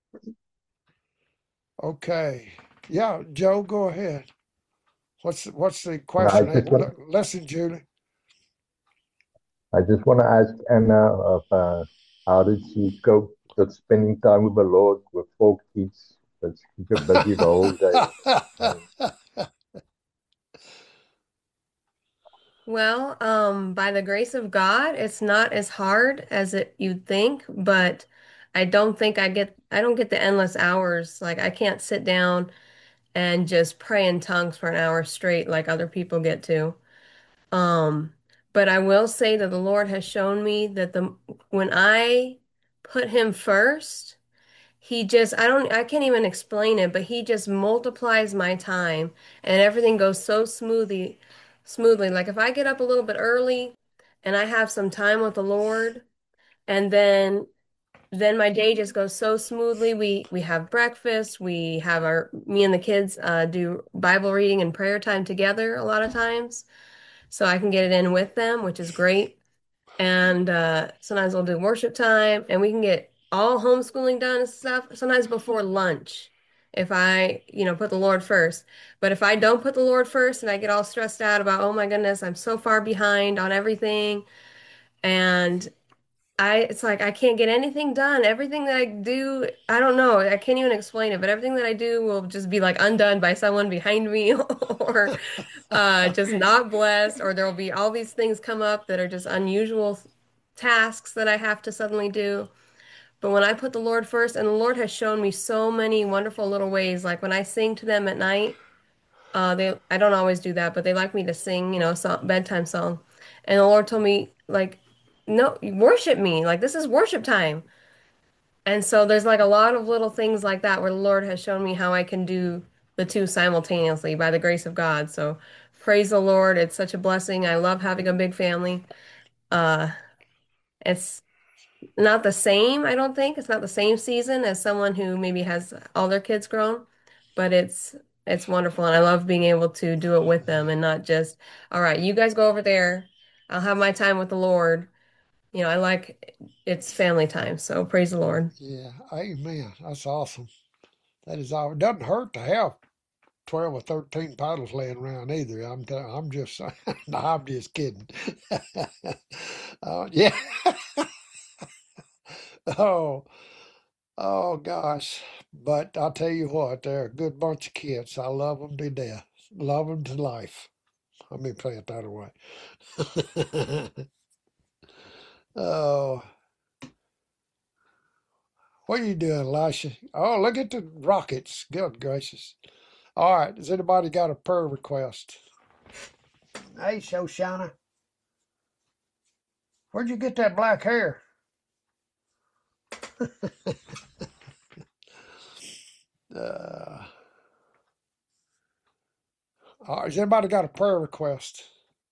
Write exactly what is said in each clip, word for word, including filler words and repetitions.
Okay. Yeah, Joe, go ahead. What's what's the And I question? Hey, just want l- listen, Julie. I just want to ask Anna of uh, how did she cope with spending time with the Lord with four kids that keep her busy the whole day? And Well, um, by the grace of God, it's not as hard as it you'd think, but I don't think I get I don't get the endless hours. Like I can't sit down and just pray in tongues for an hour straight like other people get to. Um, but I will say that the Lord has shown me that the when I put him first, he just I don't I can't even explain it, but he just multiplies my time and everything goes so smoothly smoothly. Like if I get up a little bit early and I have some time with the Lord and then then my day just goes so smoothly. We we have breakfast, we have our me and the kids uh do Bible reading and prayer time together a lot of times. So I can get it in with them, which is great. And uh, sometimes we'll do worship time, and we can get all homeschooling done and stuff. Sometimes before lunch, if I, you know, put the Lord first. But if I don't put the Lord first, and I get all stressed out about, oh my goodness, I'm so far behind on everything, and I, it's like I can't get anything done. Everything that I do, I don't know. I can't even explain it, but everything that I do will just be like undone by someone behind me or uh, just not blessed, or there'll be all these things come up that are just unusual tasks that I have to suddenly do. But when I put the Lord first, and the Lord has shown me so many wonderful little ways, like when I sing to them at night, uh, they I don't always do that, but they like me to sing, you know, song, bedtime song. And the Lord told me, like, no, worship me. Like this is worship time. And so there's like a lot of little things like that where the Lord has shown me how I can do the two simultaneously by the grace of God. So praise the Lord. It's such a blessing. I love having a big family. Uh, it's not the same, I don't think. It's not the same season as someone who maybe has all their kids grown, but it's it's wonderful and I love being able to do it with them and not just, all right, you guys go over there. I'll have my time with the Lord. You know, I like it's family time, so praise the Lord. Yeah, amen. That's awesome. That is all. It doesn't hurt to have twelve or thirteen paddles laying around either. I'm t- I'm just saying. No, I'm just kidding. uh, yeah. Oh, oh gosh. But I'll tell you what, they're a good bunch of kids. I love them to death. Love them to life. Let me play it that way. Oh, what are you doing, Elisha? Oh, look at the rockets. Good gracious. All right. Has anybody got a prayer request? Hey, Shoshana, where'd you get that black hair? Uh, all right, has anybody got a prayer request?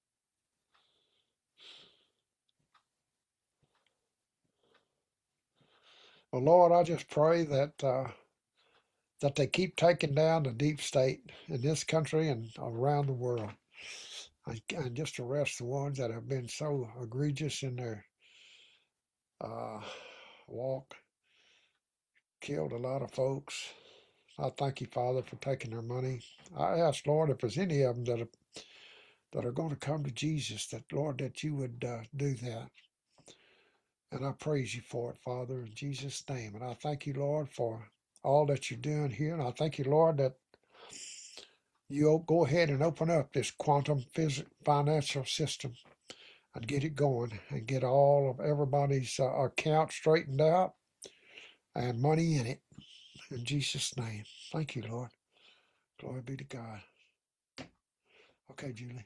Well, Lord, I just pray that uh, that they keep taking down the deep state in this country and around the world, and, and just arrest the ones that have been so egregious in their uh, walk, killed a lot of folks. I thank you, Father, for taking their money. I ask, Lord, if there's any of them that are, that are going to come to Jesus, that Lord, that you would uh, do that. And I praise you for it, Father, in Jesus' name. And I thank you, Lord, for all that you're doing here. And I thank you, Lord, that you go ahead and open up this quantum phys- financial system and get it going and get all of everybody's uh, account straightened out and money in it. In Jesus' name. Thank you, Lord. Glory be to God. Okay, Julie.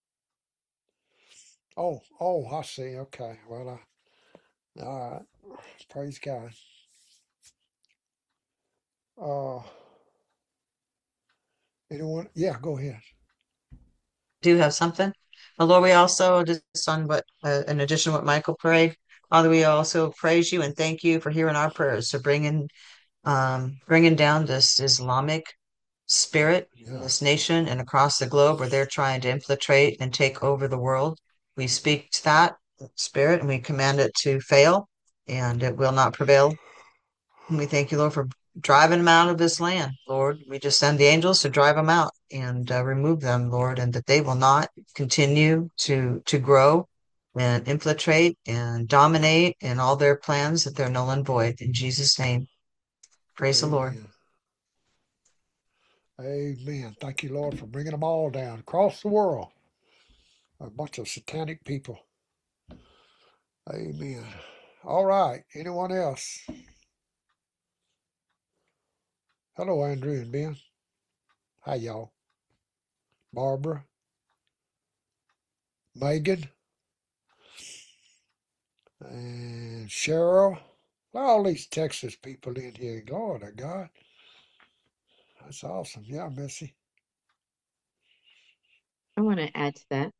Oh, oh, I see. Okay. Well, I, all right. Praise God. Uh, anyone? Yeah, go ahead. Do have something. Uh, Lord, we also, just on what, uh, in addition to what Michael prayed, Father, we also praise you and thank you for hearing our prayers, for bringing, um, bringing down this Islamic spirit in Yeah. this nation and across the globe where they're trying to infiltrate and take over the world. We speak to that spirit and we command it to fail and it will not prevail. And we thank you, Lord, for driving them out of this land, Lord. We just send the angels to drive them out and uh, remove them, Lord, and that they will not continue to to grow and infiltrate and dominate in all their plans, that they're null and void. In Jesus' name, praise the Lord. Amen. Amen. Thank you, Lord, for bringing them all down across the world. A bunch of satanic people. Amen. All right. Anyone else? Hello, Andrew and Ben. Hi, y'all. Barbara, Megan, and Cheryl. All these Texas people in here. Lord of God. That's awesome. Yeah, Missy. I want to add to that.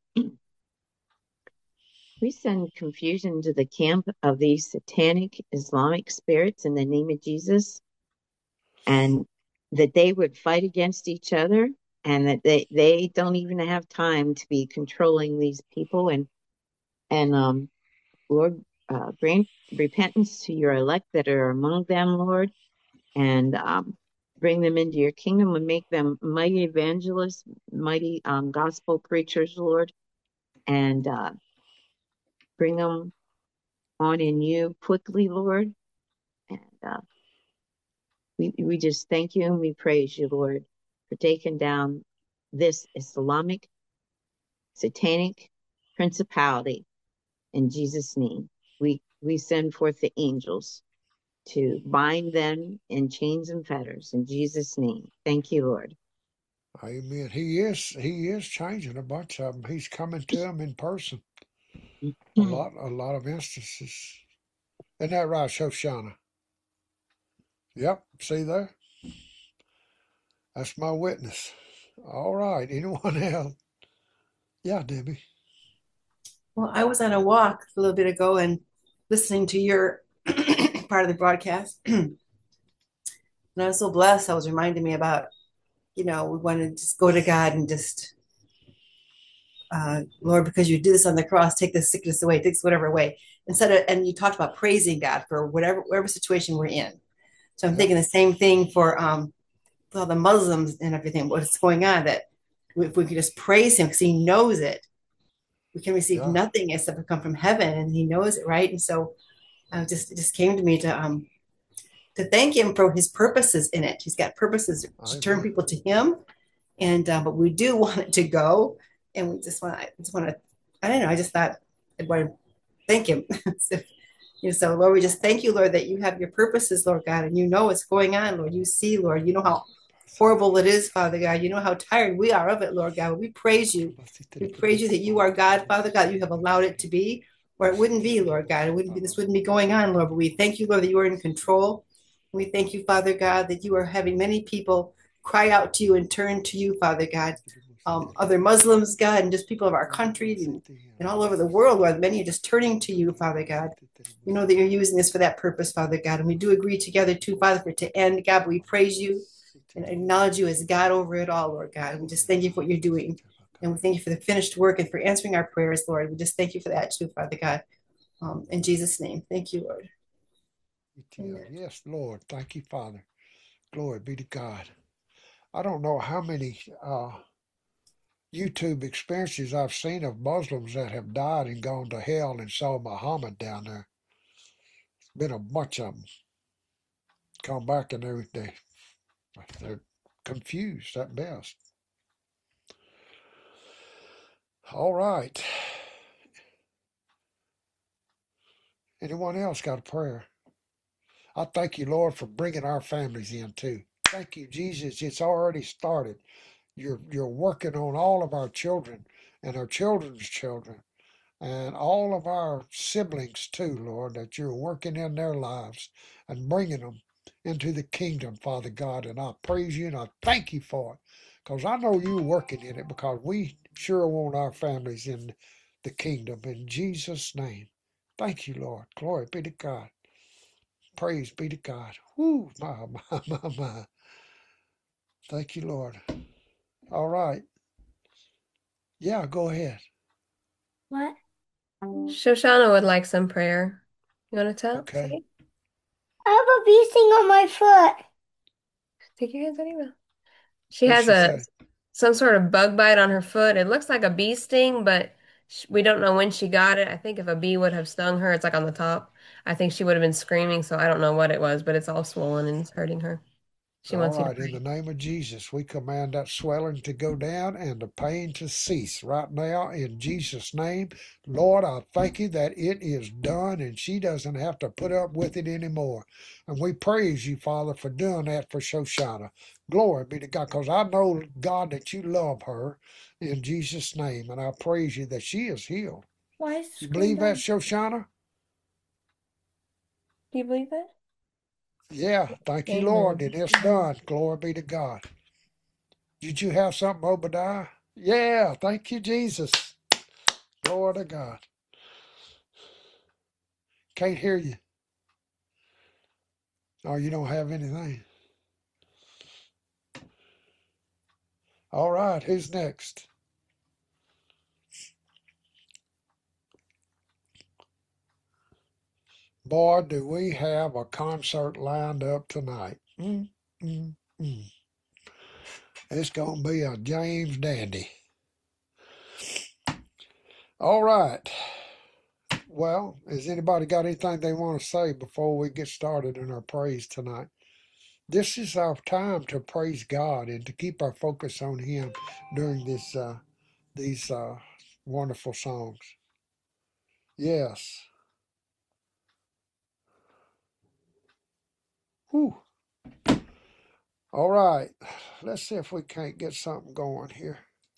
We send confusion to the camp of these satanic Islamic spirits in the name of Jesus, and that they would fight against each other, and that they, they don't even have time to be controlling these people. And, and um, Lord, uh, grant repentance to your elect that are among them, Lord, and um, bring them into your kingdom and make them mighty evangelists, mighty um, gospel preachers, Lord, and uh, bring them on in you quickly, Lord. And uh, we, we just thank you and we praise you, Lord, for taking down this Islamic satanic principality in Jesus' name. We, we send forth the angels to bind them in chains and fetters in Jesus' name. Thank you, Lord. Amen. He is he is changing a bunch of them. He's coming to them in person. A lot a lot of instances. Isn't that right, Shoshana? Yep. See there? That's my witness. All right. Anyone else? Yeah, Debbie. Well, I was on a walk a little bit ago and listening to your part of the broadcast. And I was so blessed. I was reminding me about, you know, we want to just go to God and just, uh, Lord, because you did this on the cross, take this sickness away, take this whatever away. Instead of, and you talked about praising God for whatever, whatever situation we're in. So I'm Yep. thinking the same thing for um, for all the Muslims and everything, what's going on, that if we could just praise him because he knows it, we can receive Yeah. nothing except it come from heaven, and he knows it, right? And so uh, just it just came to me to um to thank him for his purposes in it. He's got purposes to turn Amen. people to him, and uh, but we do want it to go, and we just want I just want to I don't know. I just thought I'd want to thank him. So, you know, so Lord, we just thank you, Lord, that you have your purposes, Lord God, and you know what's going on, Lord. You see, Lord, you know how horrible it is, Father God. You know how tired we are of it, Lord God. We praise you. We praise you that you are God, Father God. You have allowed it to be, or it wouldn't be, Lord God. It wouldn't be, this wouldn't be going on, Lord. But we thank you, Lord, that you are in control. We thank you, Father God, that you are having many people cry out to you and turn to you, Father God. Um, other Muslims, God, and just people of our country and, and all over the world, Lord, many are just turning to you, Father God. We know that you're using this for that purpose, Father God. And we do agree together, too, Father, for it to end. God, we praise you and acknowledge you as God over it all, Lord God. We just thank you for what you're doing. And we thank you for the finished work and for answering our prayers, Lord. We just thank you for that, too, Father God. Um, in Jesus' name, thank you, Lord. Amen. Yes, Lord. Thank you, Father. Glory be to God. I don't know how many uh, YouTube experiences I've seen of Muslims that have died and gone to hell and saw Muhammad down there. It's been a bunch of them come back and they're, they, they're confused at best. All right. Anyone else got a prayer? I thank you, Lord, for bringing our families in too. Thank you, Jesus. It's already started. You're you're working on all of our children and our children's children and all of our siblings too, Lord, that you're working in their lives and bringing them into the kingdom, Father God. And I praise you and I thank you for it because I know you're working in it because we sure want our families in the kingdom. In Jesus' name, thank you, Lord. Glory be to God. Praise be to God. Whoo, my, my, my, my. Thank you, Lord. All right. Yeah, go ahead. What? Shoshana would like some prayer. You want to tell? Okay. Say? I have a bee sting on my foot. Take your hands out of your mouth. She What'd has she a say? some sort of bug bite on her foot. It looks like a bee sting, but sh we don't know when she got it. I think if a bee would have stung her, it's like on the top. I think she would have been screaming, so I don't know what it was, but it's all swollen and it's hurting her. She All wants you to right, in the pray. name of Jesus, we command that swelling to go down and the pain to cease right now in Jesus' name. Lord, I thank you that it is done and she doesn't have to put up with it anymore. And we praise you, Father, for doing that for Shoshana. Glory be to God, because I know, God, that you love her in Jesus' name. And I praise you that she is healed. Why is the You screen believe that, done? Shoshana? Do you believe that? Yeah, thank you, Lord, Amen. that it's done. Glory be to God. Did you have something, Obadiah? Yeah, thank you, Jesus. Glory to God. Can't hear you. Oh, you don't have anything. All right, who's next? Boy, do we have a concert lined up tonight. Mm, mm, mm. It's going to be a James Dandy. All right. Well, has anybody got anything they want to say before we get started in our praise tonight? This is our time to praise God and to keep our focus on Him during this uh, these uh, wonderful songs. Yes. Whew. All right. Let's see if we can't get something going here.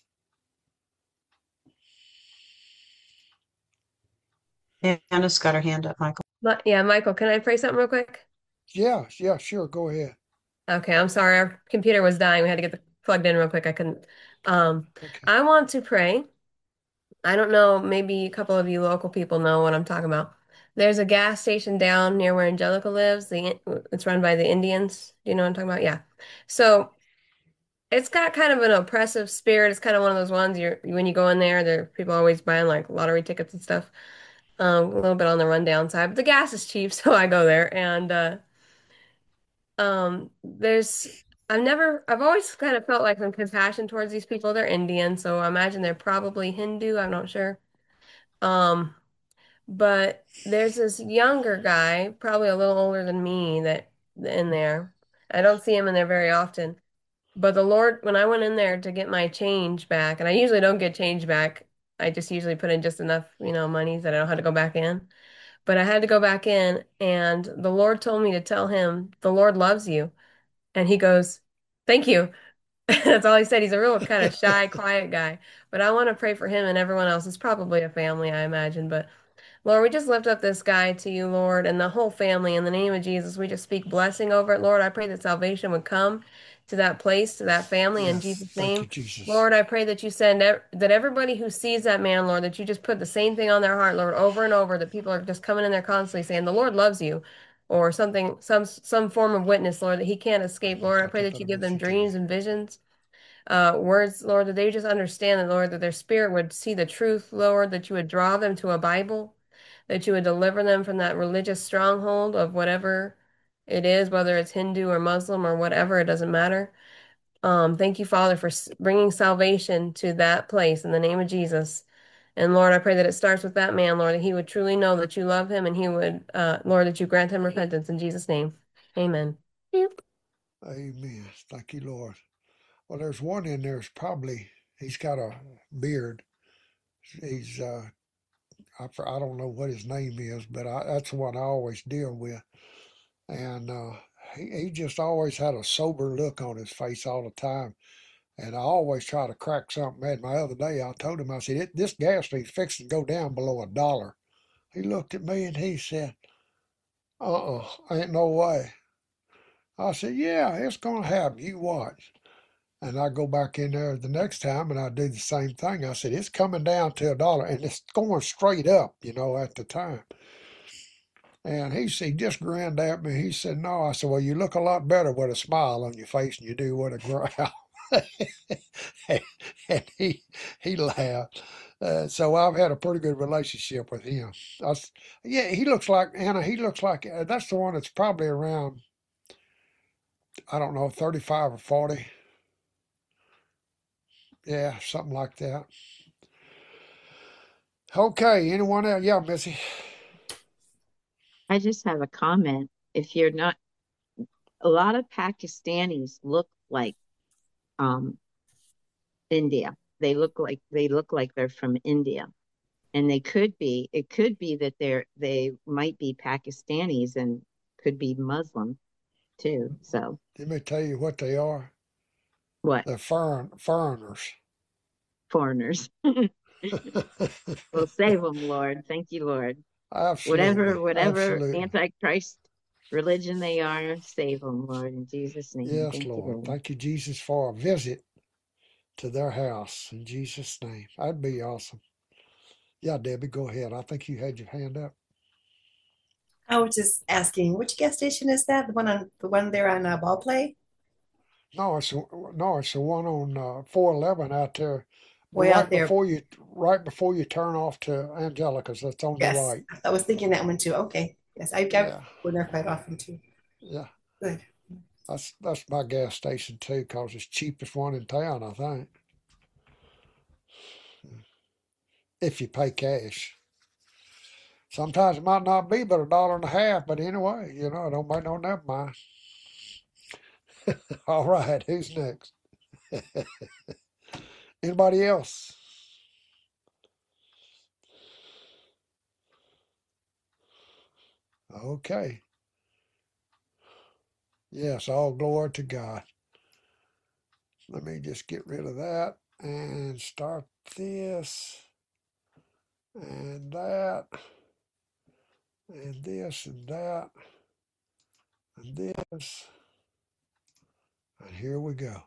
Anna's got her hand up, Michael. Ma- Yeah, Michael, can I pray something real quick? Yeah, yeah, sure. Go ahead. Okay, I'm sorry. Our computer was dying. We had to get the plugged in real quick. I couldn't. Um, Okay. I want to pray. I don't know, maybe a couple of you local people know what I'm talking about. There's a gas station down near where Angelica lives. The it's run by the Indians. Do you know what I'm talking about? Yeah. So it's got kind of an oppressive spirit. It's kind of one of those ones you're when you go in there, there are people always buying like lottery tickets and stuff. Um, a little bit on the rundown side, but the gas is cheap, so I go there. And uh, um, there's I've never I've always kind of felt like some compassion towards these people. They're Indian, so I imagine they're probably Hindu. I'm not sure. Um, but there's this younger guy, probably a little older than me, that in there. I don't see him in there very often. But the Lord, when I went in there to get my change back, and I usually don't get change back, I just usually put in just enough, you know, money that I don't have to go back in. But I had to go back in, and the Lord told me to tell him, the Lord loves you. And he goes, thank you. That's all he said. He's a real kind of shy, quiet guy. But I want to pray for him and everyone else. It's probably a family, I imagine. But Lord, we just lift up this guy to you, Lord, and the whole family. In the name of Jesus, we just speak blessing over it. Lord, I pray that salvation would come to that place, to that family, in Yes. Jesus' Thank you, name. Jesus. Lord, I pray that you send ev that everybody who sees that man, Lord, that you just put the same thing on their heart, Lord, over and over, that people are just coming in there constantly saying, the Lord loves you, or something, some some form of witness, Lord, that he can't escape. Lord, I pray that you give them dreams and visions, uh, words, Lord, that they just understand that, Lord, that their spirit would see the truth, Lord, that you would draw them to a Bible, that you would deliver them from that religious stronghold of whatever it is, whether it's Hindu or Muslim or whatever, it doesn't matter. Um, thank you, Father, for s- bringing salvation to that place in the name of Jesus. And Lord, I pray that it starts with that man, Lord, that he would truly know that you love him and he would, uh, Lord, that you grant him repentance in Jesus' name. Amen. Amen. Thank you, Lord. Well, there's one in there's probably, he's got a beard. He's, uh, I, I don't know what his name is, but I, that's the one I always deal with. And uh, he, he just always had a sober look on his face all the time. And I always try to crack something at him. The other day, I told him, I said, this gas needs fixing to go down below a dollar. He looked at me and he said, uh-uh, ain't no way. I said, yeah, it's going to happen. You watch. And I go back in there the next time and I do the same thing. I said, it's coming down to a dollar and it's going straight up, you know, at the time. And he, he just grinned at me. He said, no. I said, well, you look a lot better with a smile on your face than you do with a growl. And he, he laughed. Uh, so I've had a pretty good relationship with him. I, yeah, he looks like, Anna, he looks like, uh, that's the one that's probably around I don't know, thirty-five or forty. Yeah, something like that. Okay, anyone else? Yeah, Missy. I just have a comment. If you're not, a lot of Pakistanis look like um, India. They look like they look like they're from India, and they could be. It could be that they're they might be Pakistanis and could be Muslim too. So Let me tell you what they are. what? They're foreign, foreigners. Foreigners. Well, save them, Lord. Thank you, Lord. Absolutely. Whatever, whatever Absolutely. antichrist religion they are, save them, Lord, in Jesus' name. Yes, Thank you, Lord. Lord. Thank you, Jesus, for a visit to their house in Jesus' name. That'd be awesome. Yeah, Debbie, go ahead. I think you had your hand up. I was just asking, which gas station is that? The one on the one there on uh, Ball Play? No, it's no, it's the one on uh, four eleven out there, Way right out there. before you, right before you turn off to Angelica's. That's on the Yes, right. I was thinking that one too. Okay, yes, I got Yeah, go there quite often too. yeah. Good. That's that's my gas station too, cause it's cheapest one in town, I think. If you pay cash. Sometimes it might not be but a dollar and a half, but anyway, you know, it don't make no never mind. All right, who's next? Anybody else? Okay. Yes, all glory to God. Let me just get rid of that and start this and that and this and that and this. And here we go.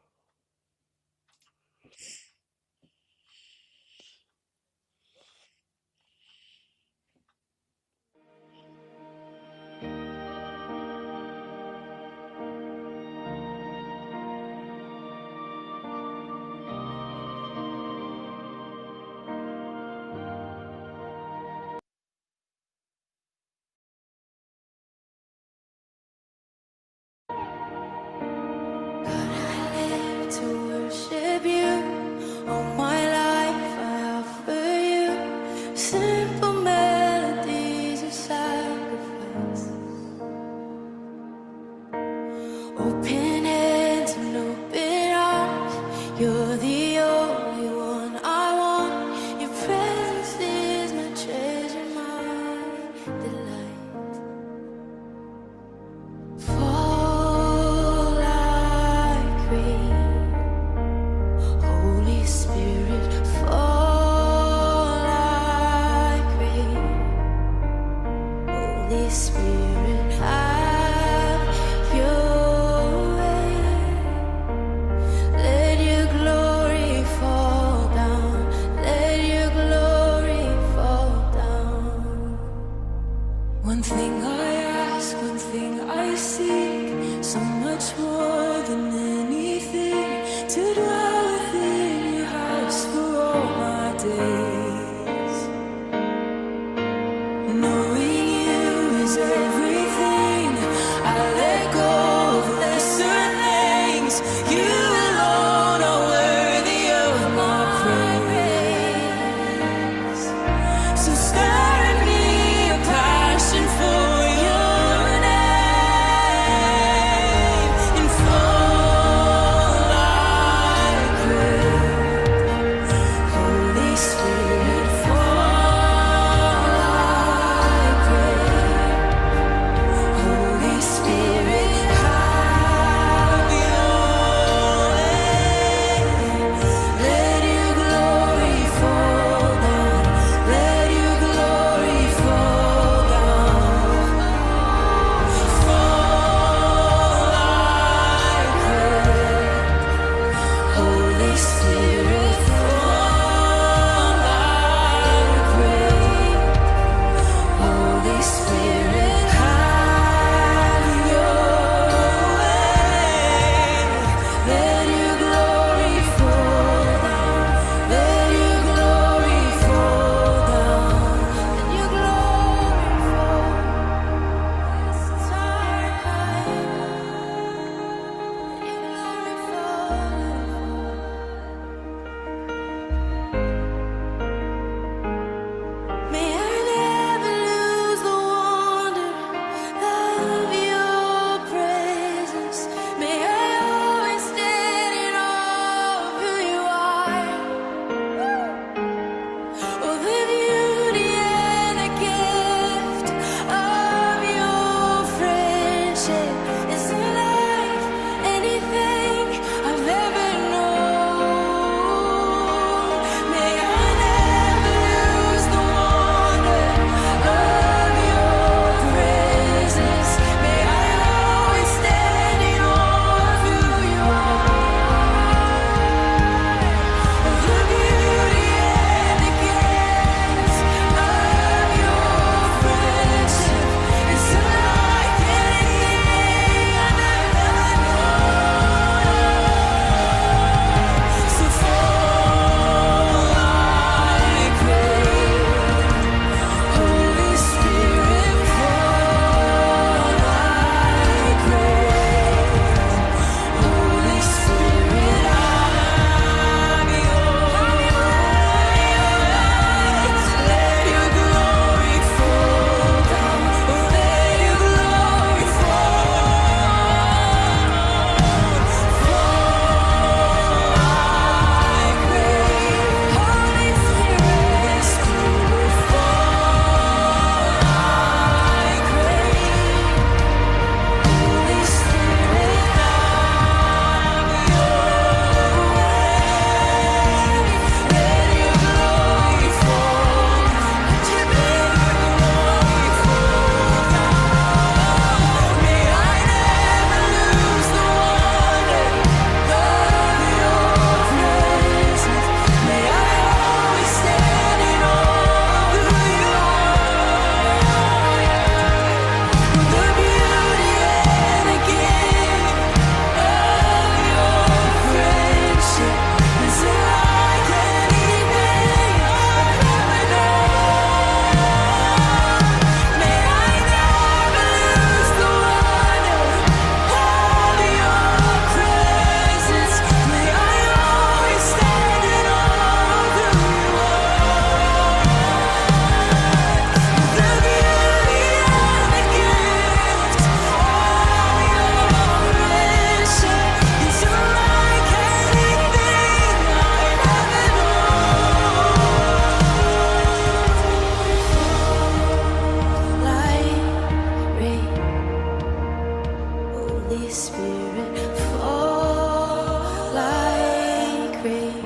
Spirit, fall like rain.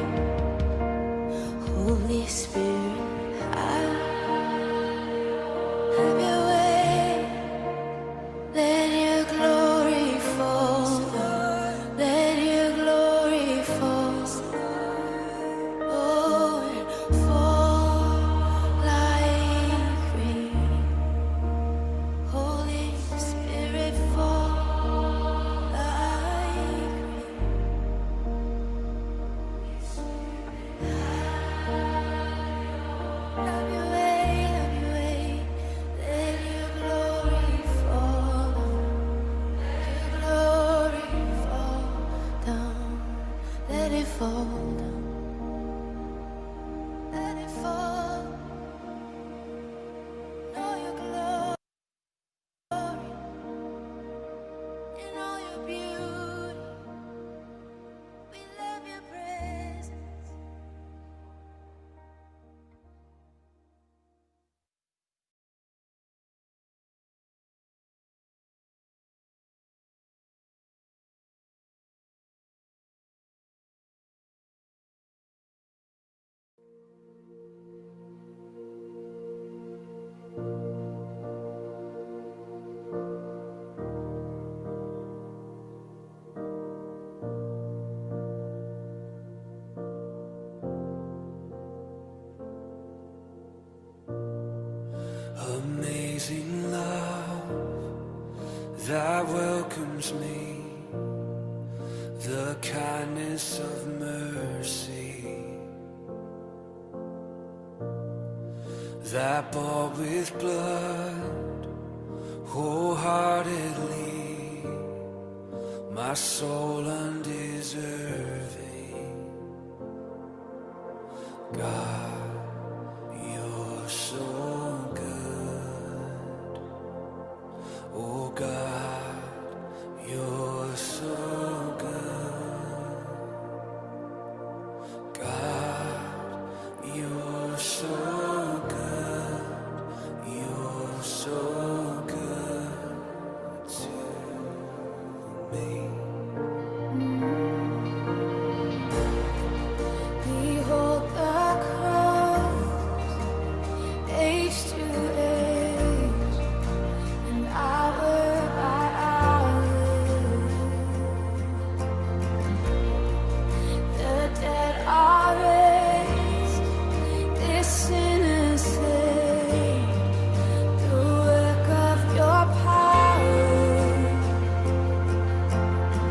Holy Spirit, have have your way. Let your glory fall. Let your glory fall. Oh, and fall like rain. Holy Spirit, fall like rain. Have your way, have your way. Let your glory fall. Let your glory fall down. Let it fall down. Let it fall. Know your glory in all your beauty. We love your presence. Amazing love that welcomes me, the kindness of mercy that bought with blood wholeheartedly my soul undeserving. God, you're so good. Oh God, you're so good. God, you're so good. You're so good to me. Behold the cross, age to age, and hour by hour. The dead are raised, this sinner saved. The work of your power.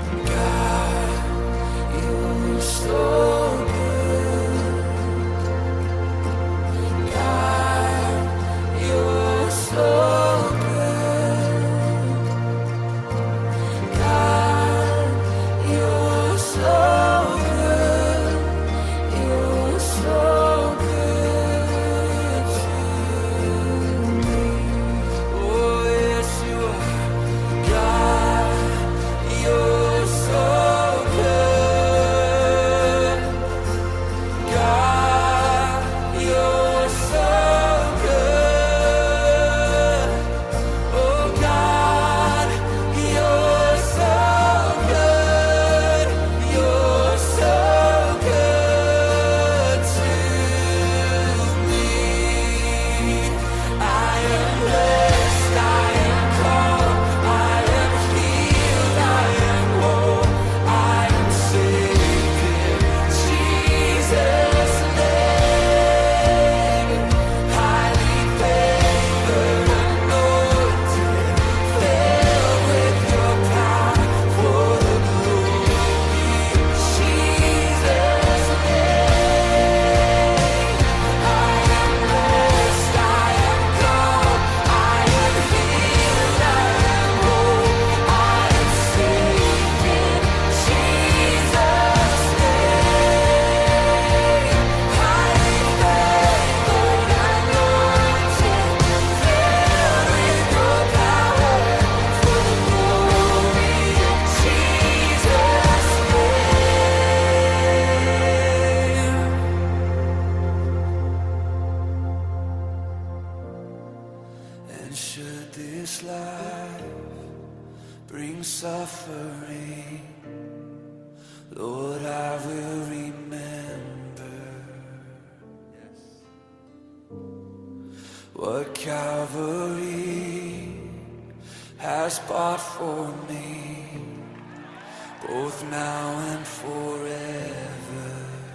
everything. Lord, I will remember what Calvary has bought for me, both now and forever.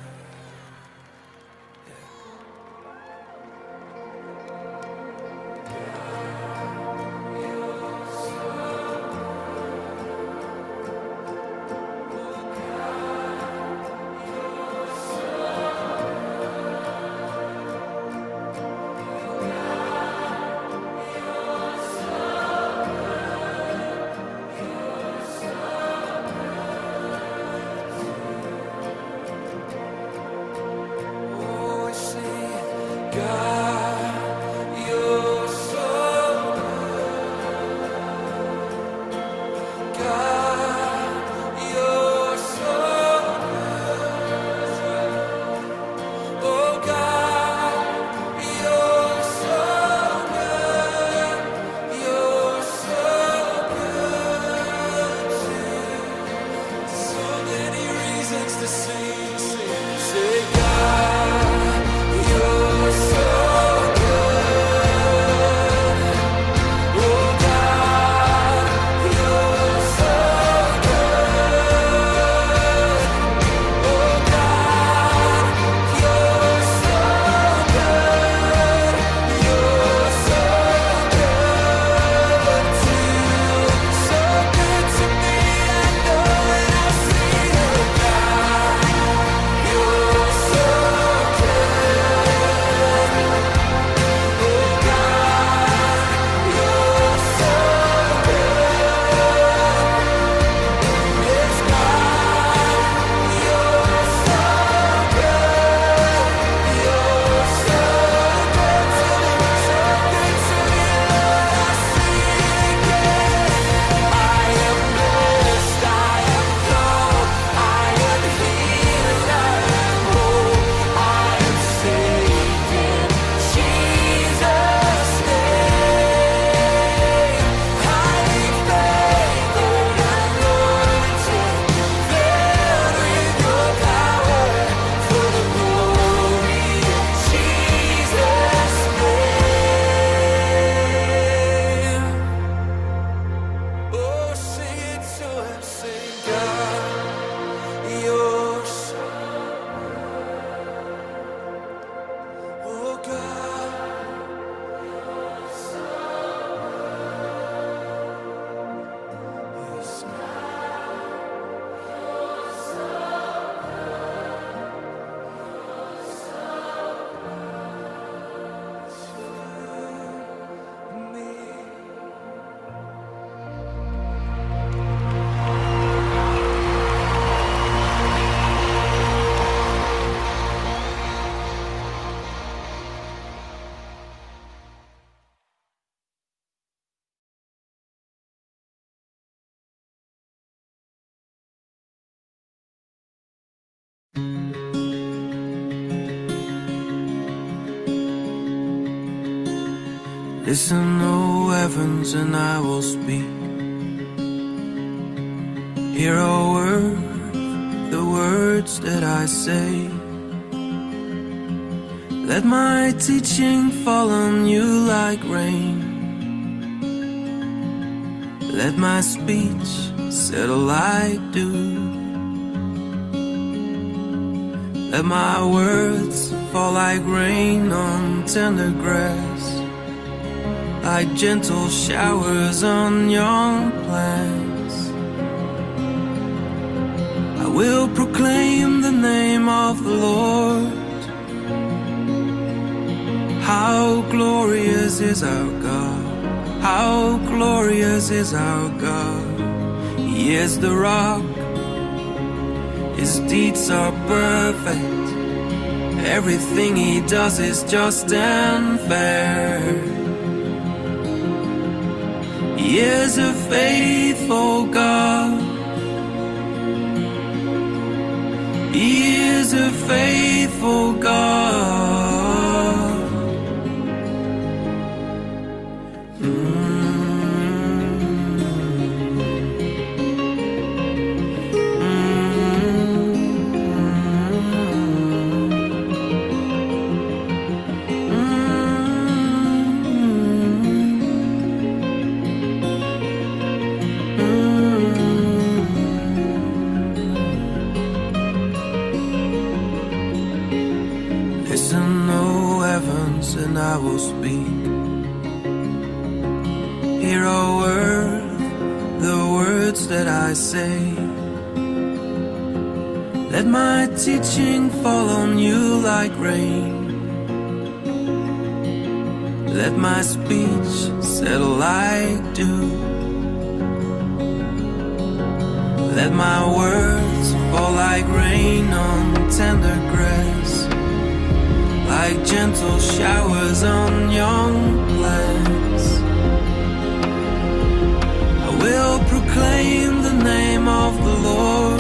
Listen, O heavens, and I will speak. Hear, O earth, the words that I say. Let my teaching fall on you like rain. Let my speech settle like dew. Let my words fall like rain on tender grass, like gentle showers on young plants. I will proclaim the name of the Lord. How glorious is our God, how glorious is our God. He is the rock, His deeds are perfect. Everything He does is just and fair. He is a faithful God. He is a faithful God. Mm. I say. Let my teaching fall on you like rain. Let my speech settle like dew. Let my words fall like rain on tender grass, like gentle showers on young plants. I will proclaim the name of the Lord.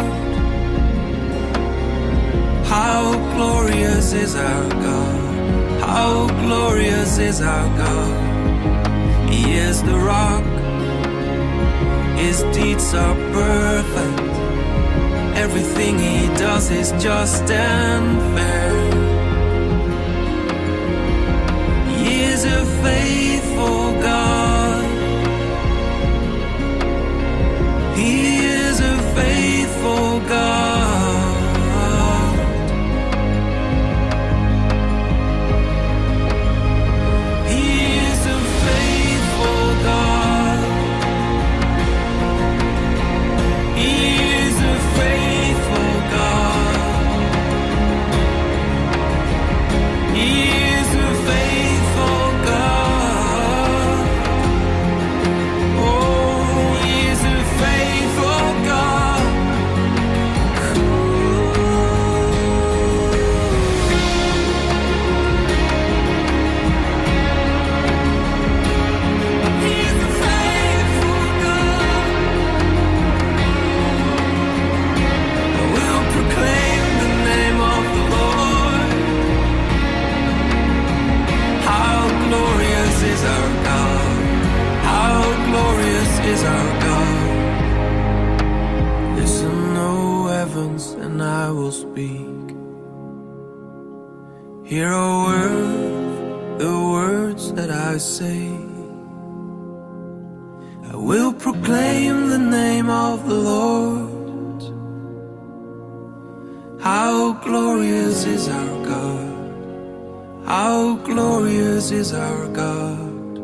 How glorious is our God. How glorious is our God. He is the rock. His deeds are perfect. Everything he does is just and fair. He is a faithful God. He is a faithful God. Is our God. Listen, O heavens, and I will speak. Hear, O earth, the words that I say. I will proclaim the name of the Lord. How glorious is our God. How glorious is our God.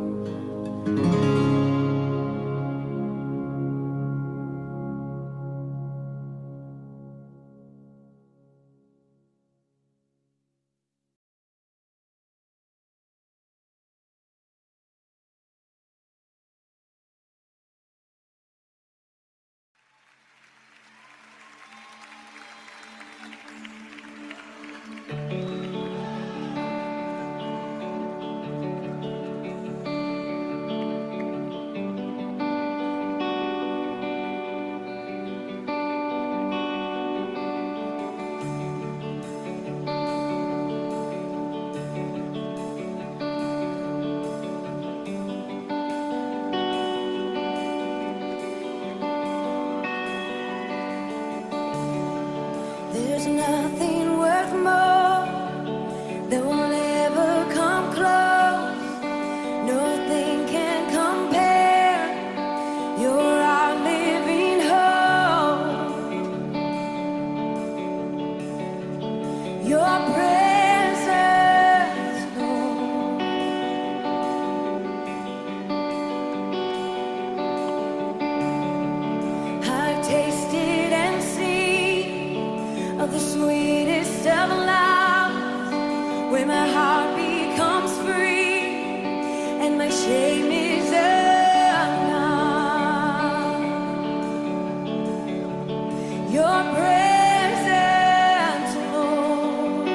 There's nothing worth more that will ever come close. Nothing can compare. You're our living hope. Your presence, Lord. I've tasted and seen of the sweetest of loves, where my heart becomes free and my shame is undone. Your presence, Lord.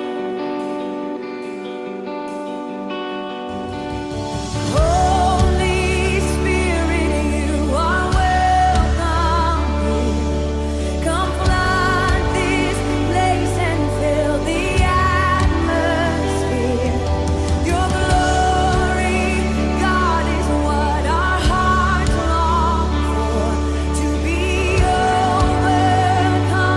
Holy Spirit, you are welcome here. Come flood this place and fill the atmosphere. Your glory, God, is what our hearts long for. To be overcome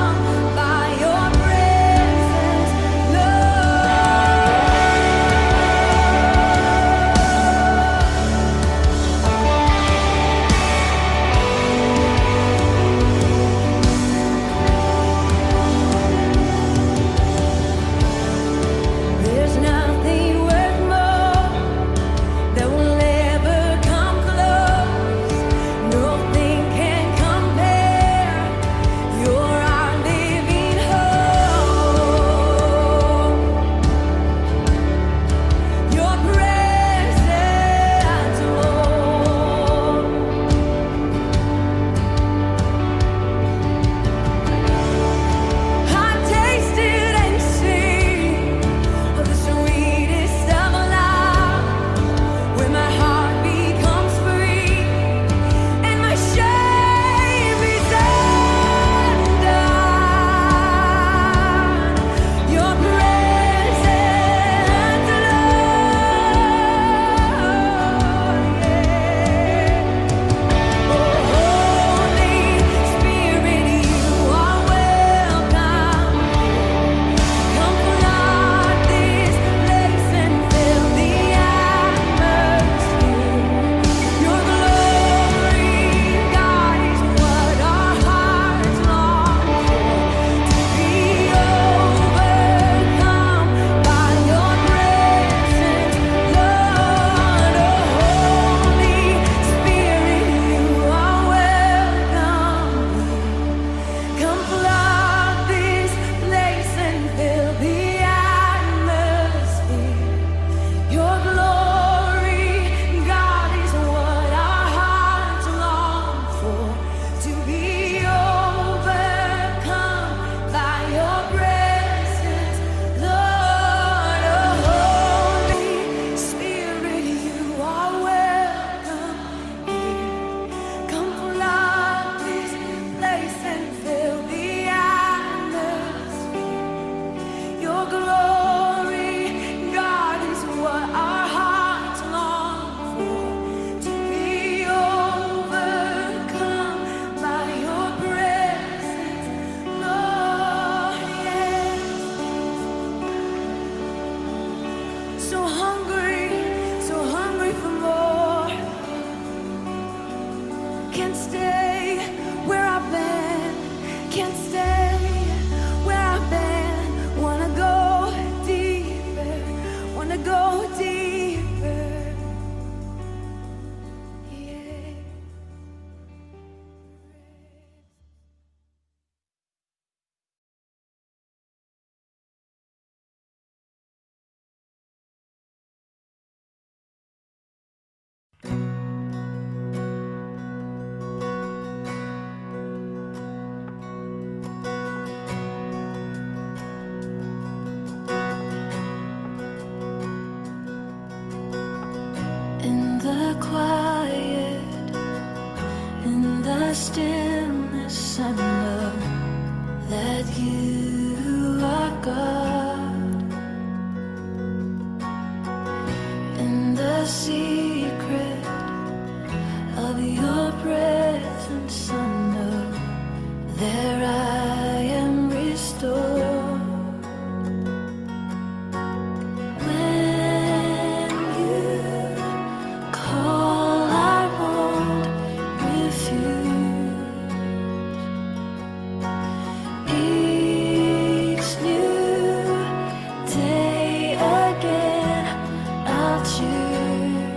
you are God. In the secret of your presence, I know there I am restored. When you call, I won't refuse. Each new day again, I'll choose.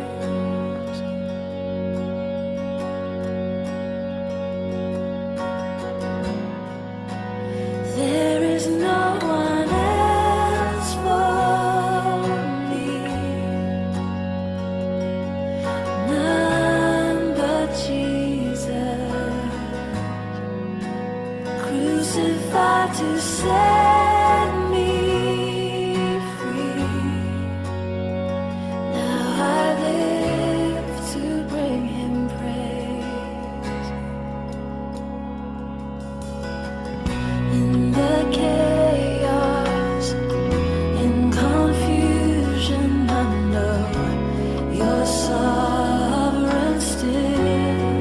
There is no one else for me, none but Jesus, crucified to set me free. Now I live to bring him praise. In the chaos, in confusion, I know you're sovereign still.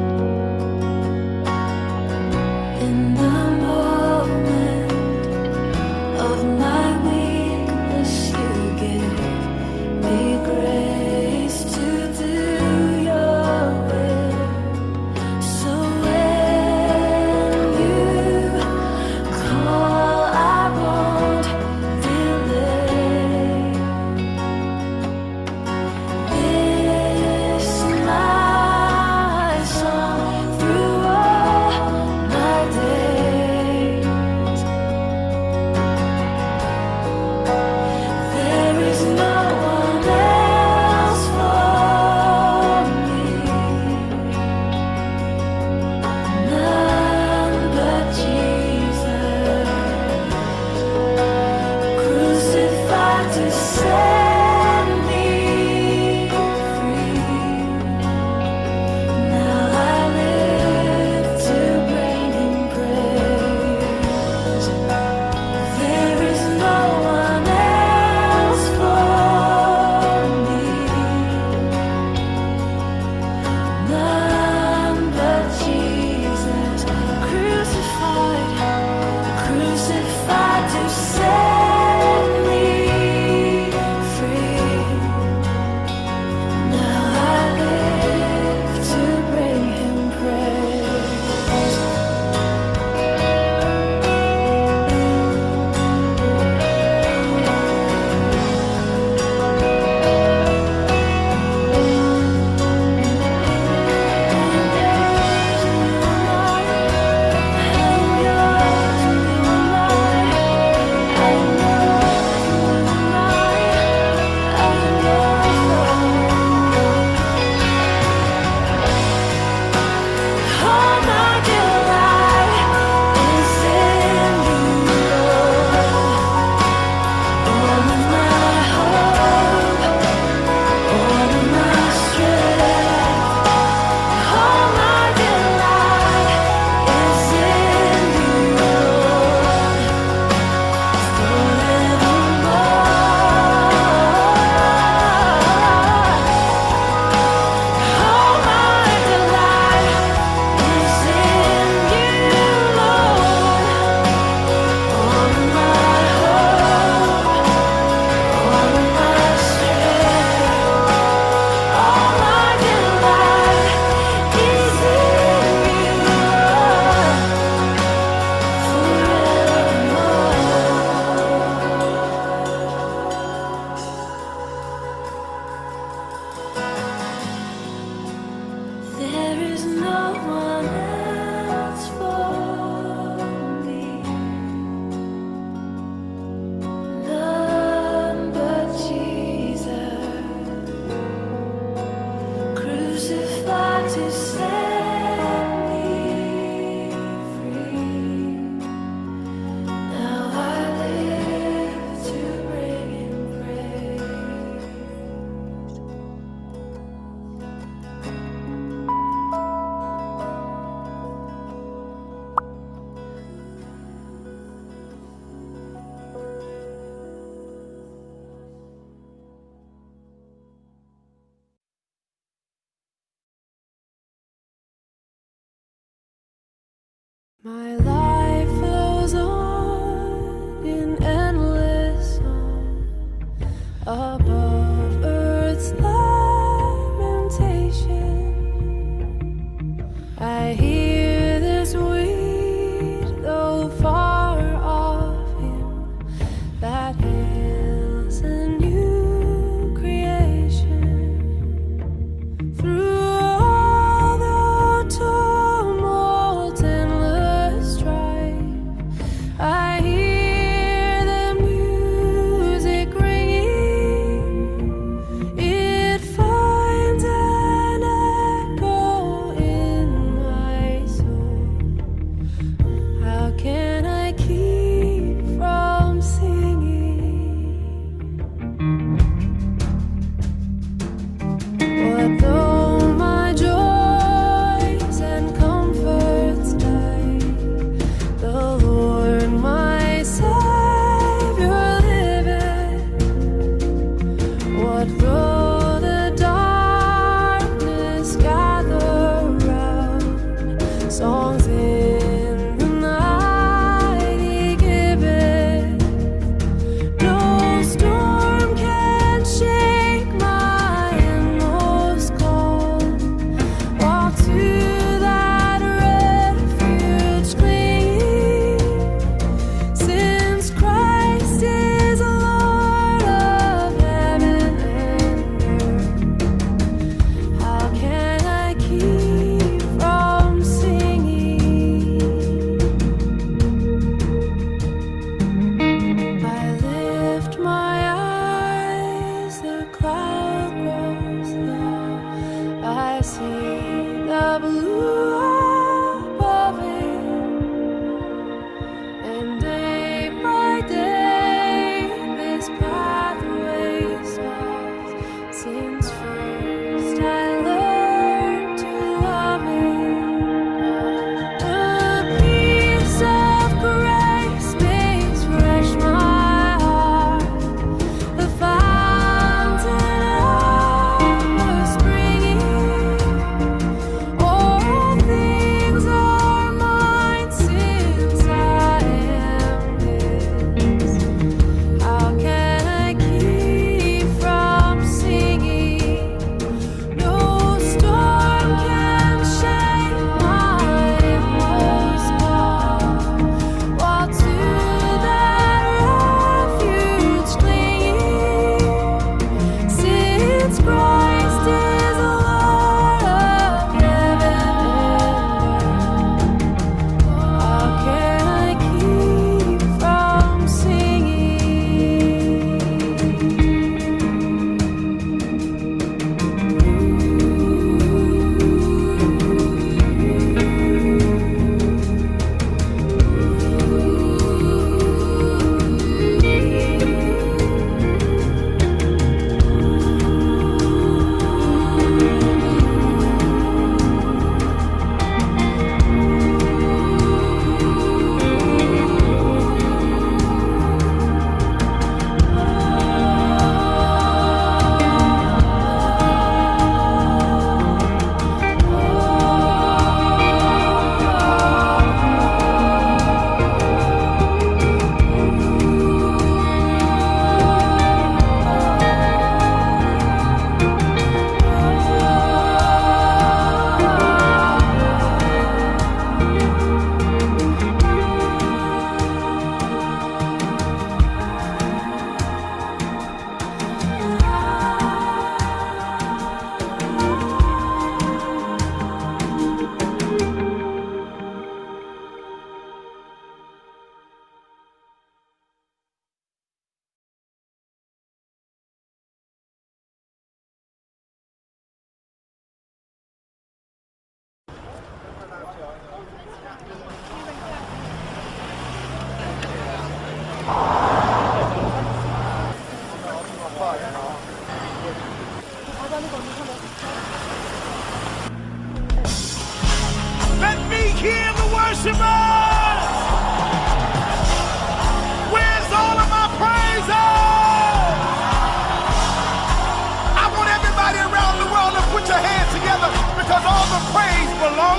In the moment of my weakness, you give me grace to do your will. So when you call,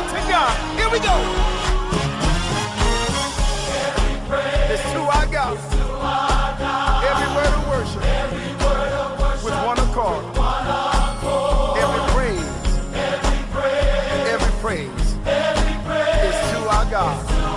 to God. Here we go. It's to our God. Every word of worship. With one accord. Every praise. Every praise. Is to our God.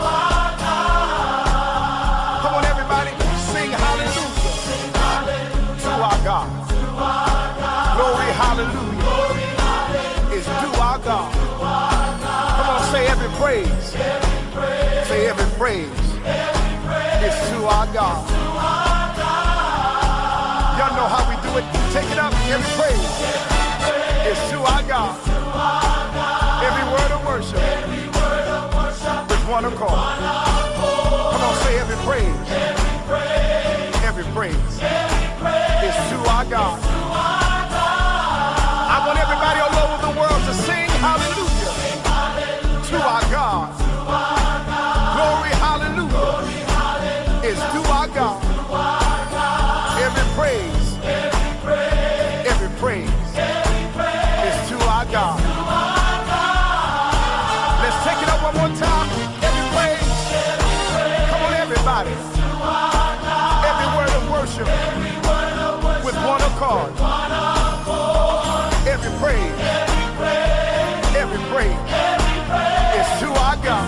Come on, everybody. Sing hallelujah. To our God. Glory, hallelujah. Is to our God. Come on, say every praise. Say every praise. Is to our God. Y'all know how we do it. Take it up. Every praise is to our God. Every word of worship with one accord. Come on, say every praise. Every praise is to our God. I want everybody all over the world to sing hallelujah to our God. Glory, hallelujah is to our God. Every praise, every praise is to our God. Let's take it up one more time. Every praise, come on everybody. Every word of worship with one accord. Every praise, every praise is to our God.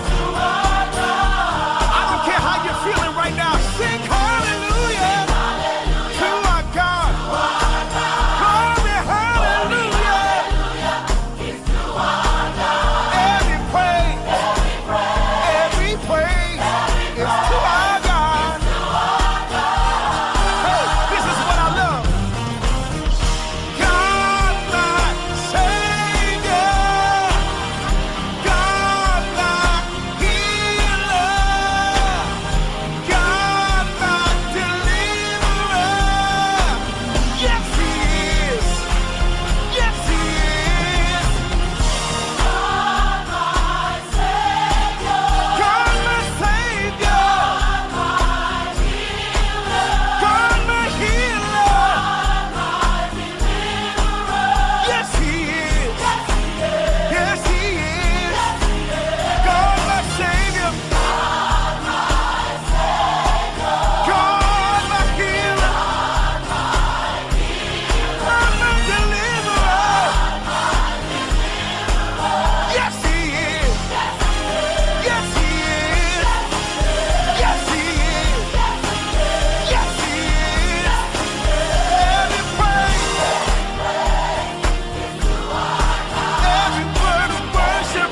I don't care how you're feeling right now. Sing hallelujah to our God. Glory, hallelujah. Every praise, every praise is to our God. Hey, this is what I love. God, my Savior. God, my healer. God, my deliverer. Yes, He is. Yes, He is. God, my Savior. God, my Savior. God, my healer. Yes, He is. Yes, He is. God, my Savior. God, my healer. God, my deliverer. Yes, He is. Yes, He is. Yes, He is. Yes, He is. Every praise, every word of worship,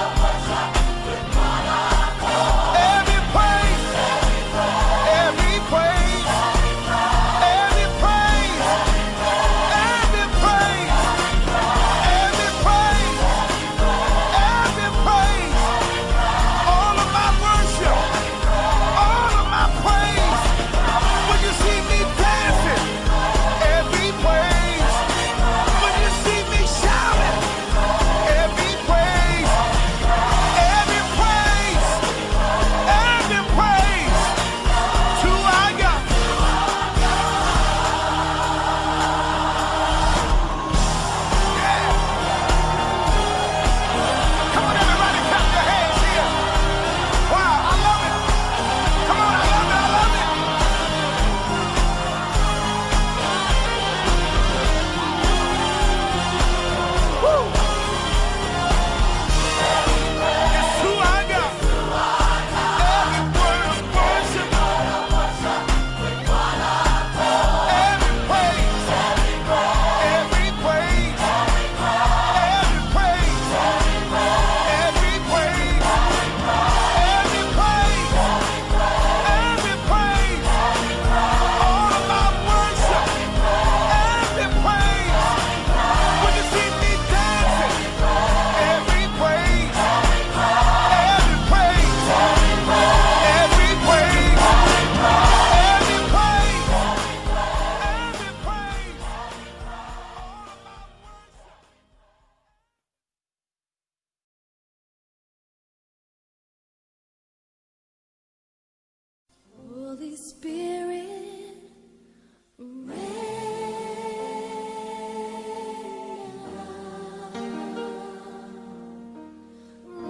every praise, every praise, every praise, every praise, every praise, every praise, all of my worship, all of my praise. When you see me dancing, every praise. When you see me shouting, every praise, every praise, every praise to our God. Yeah. Come on, everybody, clap your hands here. Wow, I love it. Come on, I love it, I love it. Woo. It's to our God. Every word of worship, every praise, every praise, every praise, every praise, every praise, every praise, all of my worship, every praise. When you see me dancing, every praise, every praise, every praise, every praise, every praise. Holy Spirit, rain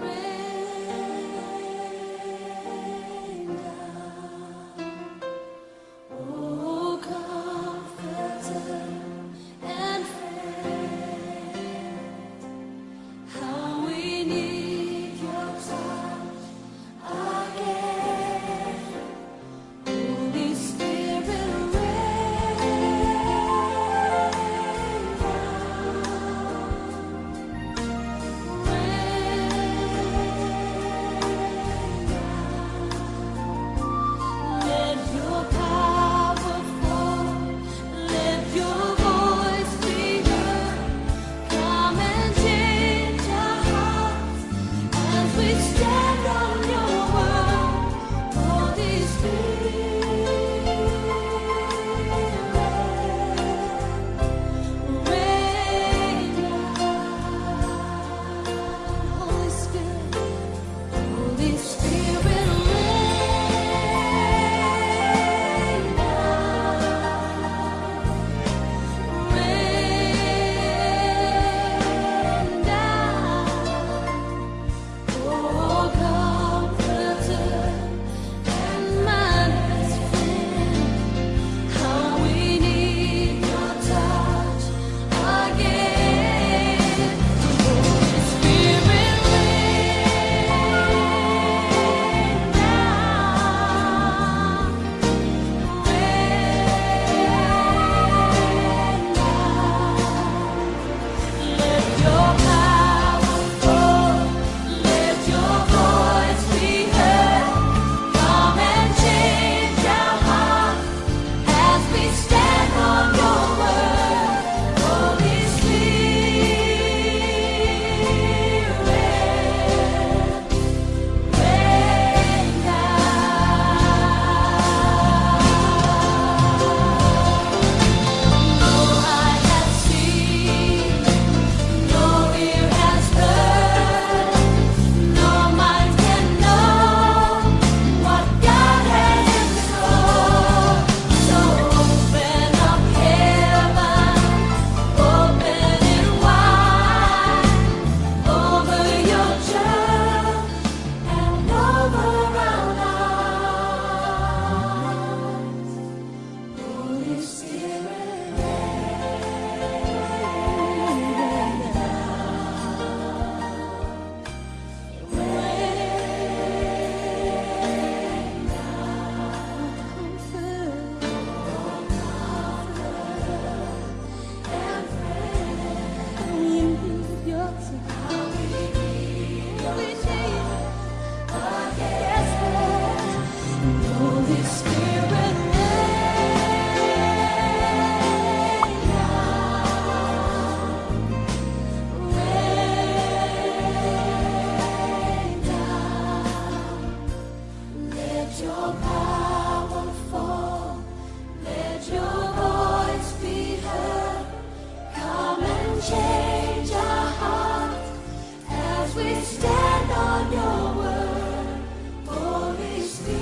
your power fall. Let your voice be heard. Come and change our hearts as we stand on your word. Holy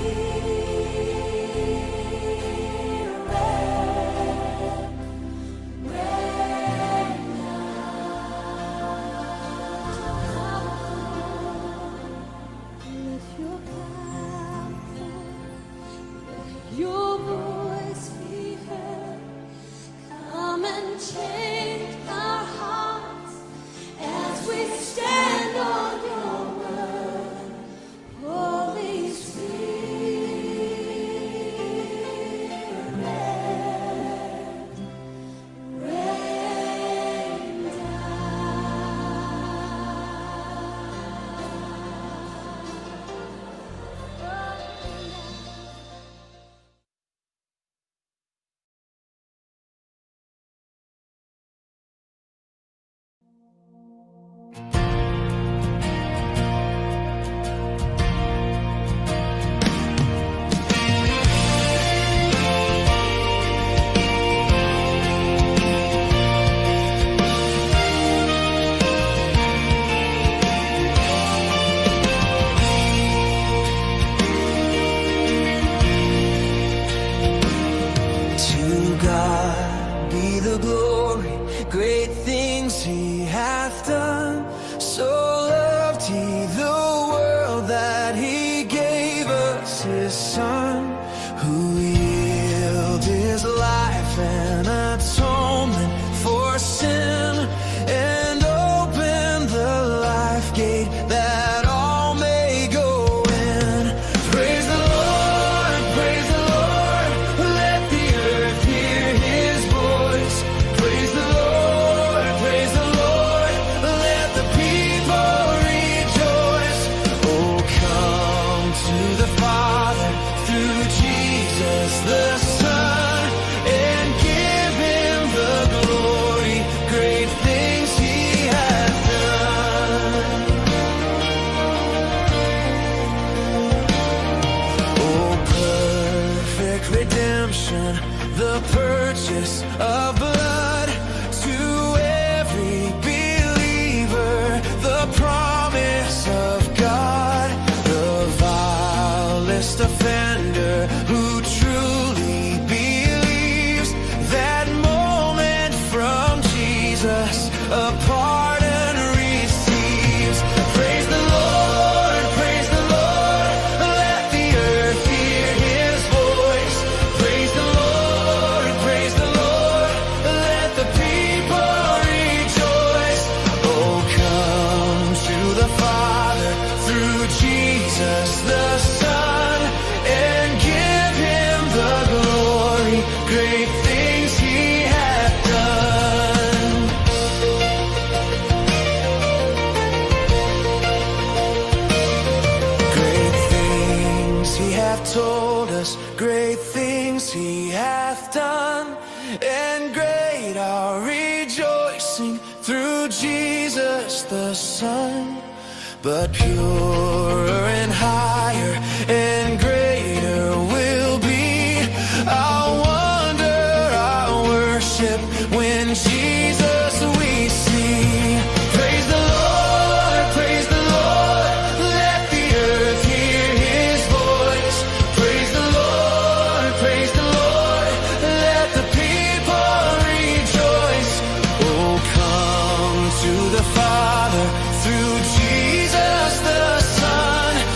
Spirit, rain Let your power fall. Let your voice be heard. Come and change our hearts as we stand on your word. Holy Spirit, rain To God be the glory, great things he hath done. So loved he the world that he gave us his son, who yielded his life an atonement for sin, and opened the life gate that all may go in. Praise the Lord, praise the Lord, let the earth hear his voice. Praise the Lord, praise the Lord, let the people rejoice. Oh, come to the Father through Jesus the Son, and give him the glory, great things he hath done. Oh, perfect redemption, the purchase of blood to every believer, the promise of God, the vilest offender who truly believes that moment from Jesus a pardon receives. Praise the Lord, praise the Lord, let the earth hear his voice. Praise the Lord, praise the Lord, let the people rejoice. Oh, come to the Father through Jesus the Son, and give him the glory, great things he hath done. Great things he hath told us, great things he hath done, and great our rejoicing through Jesus the Son. But purer and higher and greater will be our wonder, our worship, when Jesus we see. Praise the Lord, praise the Lord, let the earth hear his voice. Praise the Lord, praise the Lord, let the people rejoice. Oh, come to the Father through Jesus the Son,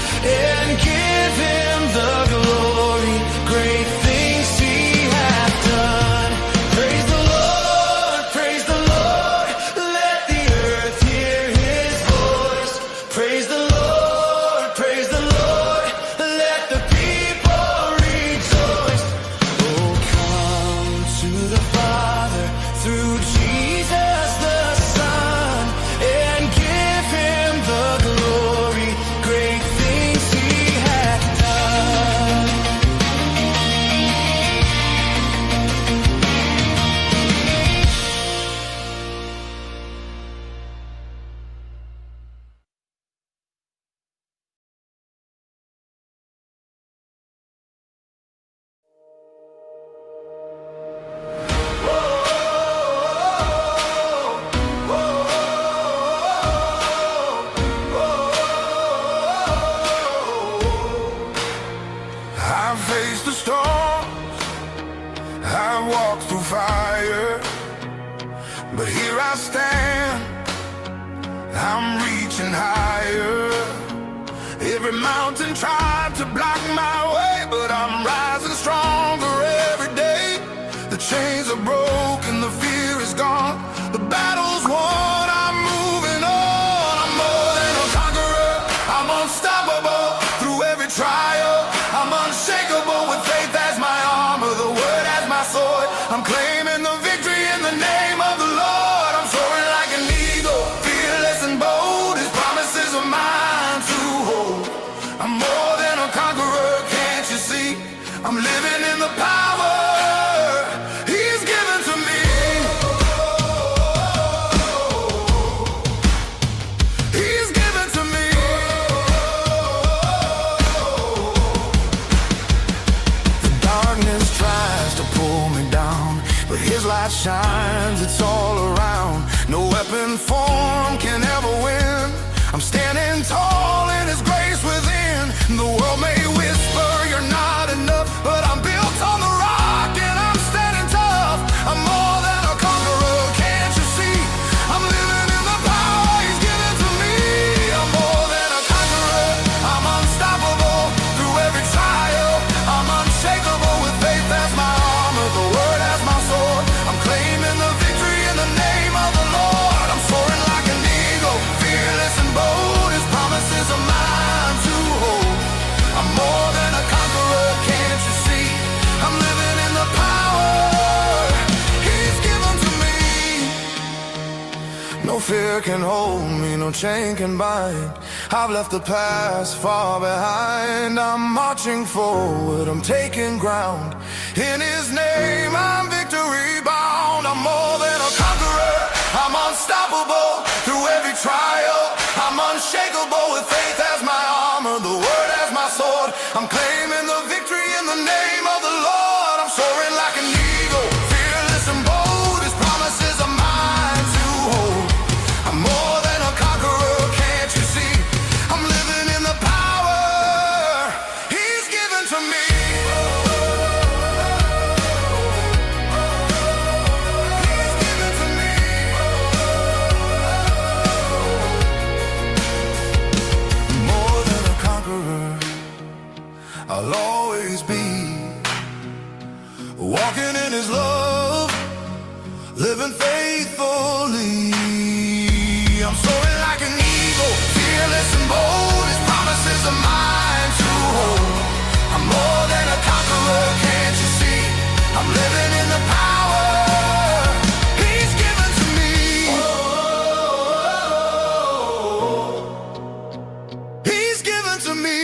I've faced the storms, I've walked through fire, but here I stand, I'm reaching higher. Every mountain tried to block my way, but I'm rising stronger every day. The chains are broken, the fear is gone, the battle's won, I'm moving on. I'm more than a conqueror, I'm unstoppable through every trial. I'm unshakable with faith as my armor, the word as my sword. I'm claiming the victory in the name of the Lord. I'm soaring like an eagle, fearless and bold. His promises are mine to hold. I'm more than a conqueror, can't you see? I'm living in the power He's given to me. He's given to me. The darkness tries to pull me down, but His light shines, it's all around. No weapon formed can ever win. I'm standing tall in His grace within. The world may whisper you're not enough, but I'm built on the rock and I'm standing tough. I'm more than a conqueror, can't you see? I'm living in the power He's given to me. I'm more than a conqueror, I'm unstoppable through every trial. I'm unshakable with faith as my armor, the word as my sword. I'm claiming the victory in the name of the Lord. I'm soaring like an eagle, fearless and bold. His promises are mine to hold. I'm more than a conqueror, can't you see? I'm living in the power He's given to me. No fear can hold me, no chain can bind. I've left the past far behind. I'm marching forward, I'm taking ground. In His name, I'm victory bound. I'm more than a conqueror, I'm unstoppable through every trial. I'm unshakable with faith as my armor, the word as my sword. I'm claiming the victory in the name of the Lord. I'm soaring like an eagle, fearless and bold. His promises are mine to hold. I'm more than a conqueror, can't you see? I'm living in the power He's given to me. He's given to me. More than a conqueror, I'll always be walking in His love, living faithfully. I'm soaring like an eagle, fearless and bold. His promises are mine to hold. I'm more than a conqueror, can't you see? I'm living in the power He's given to me. He's given to me.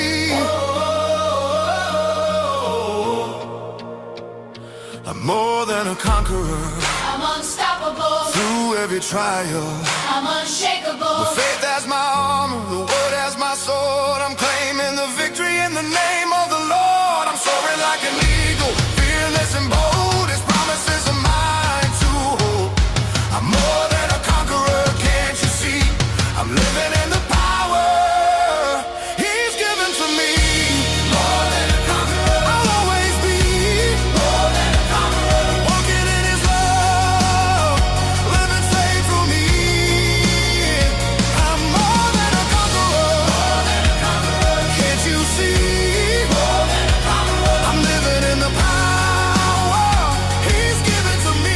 I'm more than a conqueror I'm unstoppable, through every trial. I'm unshakable. With faith as my armor, the word as my sword. I'm claiming the victory in the name of the Lord. I'm soaring like an eagle, fearless and bold. His promises are mine to hold. I'm more than a conqueror, can't you see? I'm living in the power He's given to me. More than a conqueror, I'll always be. More than a conqueror, walking in His love, living faithfully. I'm more than a conqueror. More than a conqueror, can't you see? More than a conqueror, I'm living in the power He's given to me.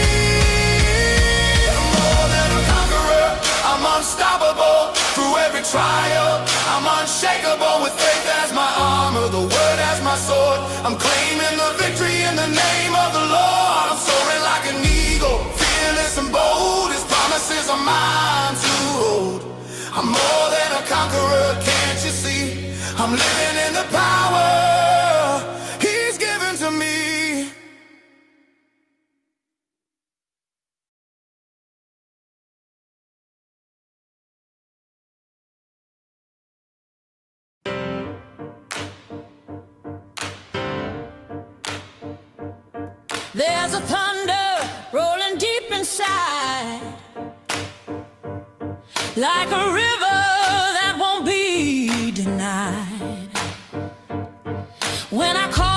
I'm more than a conqueror, I'm unstoppable through every trial. I'm unshakable with faith as my armor, the word as my sword. I'm claiming the victory in the name of the Lord. I'm soaring like an eagle, fearless and bold. His promises are mine to hold. I'm more than a conqueror, can't you see? I'm living in the power He's given to me. There's a thunder rolling deep inside, like a river that won't be denied. When I call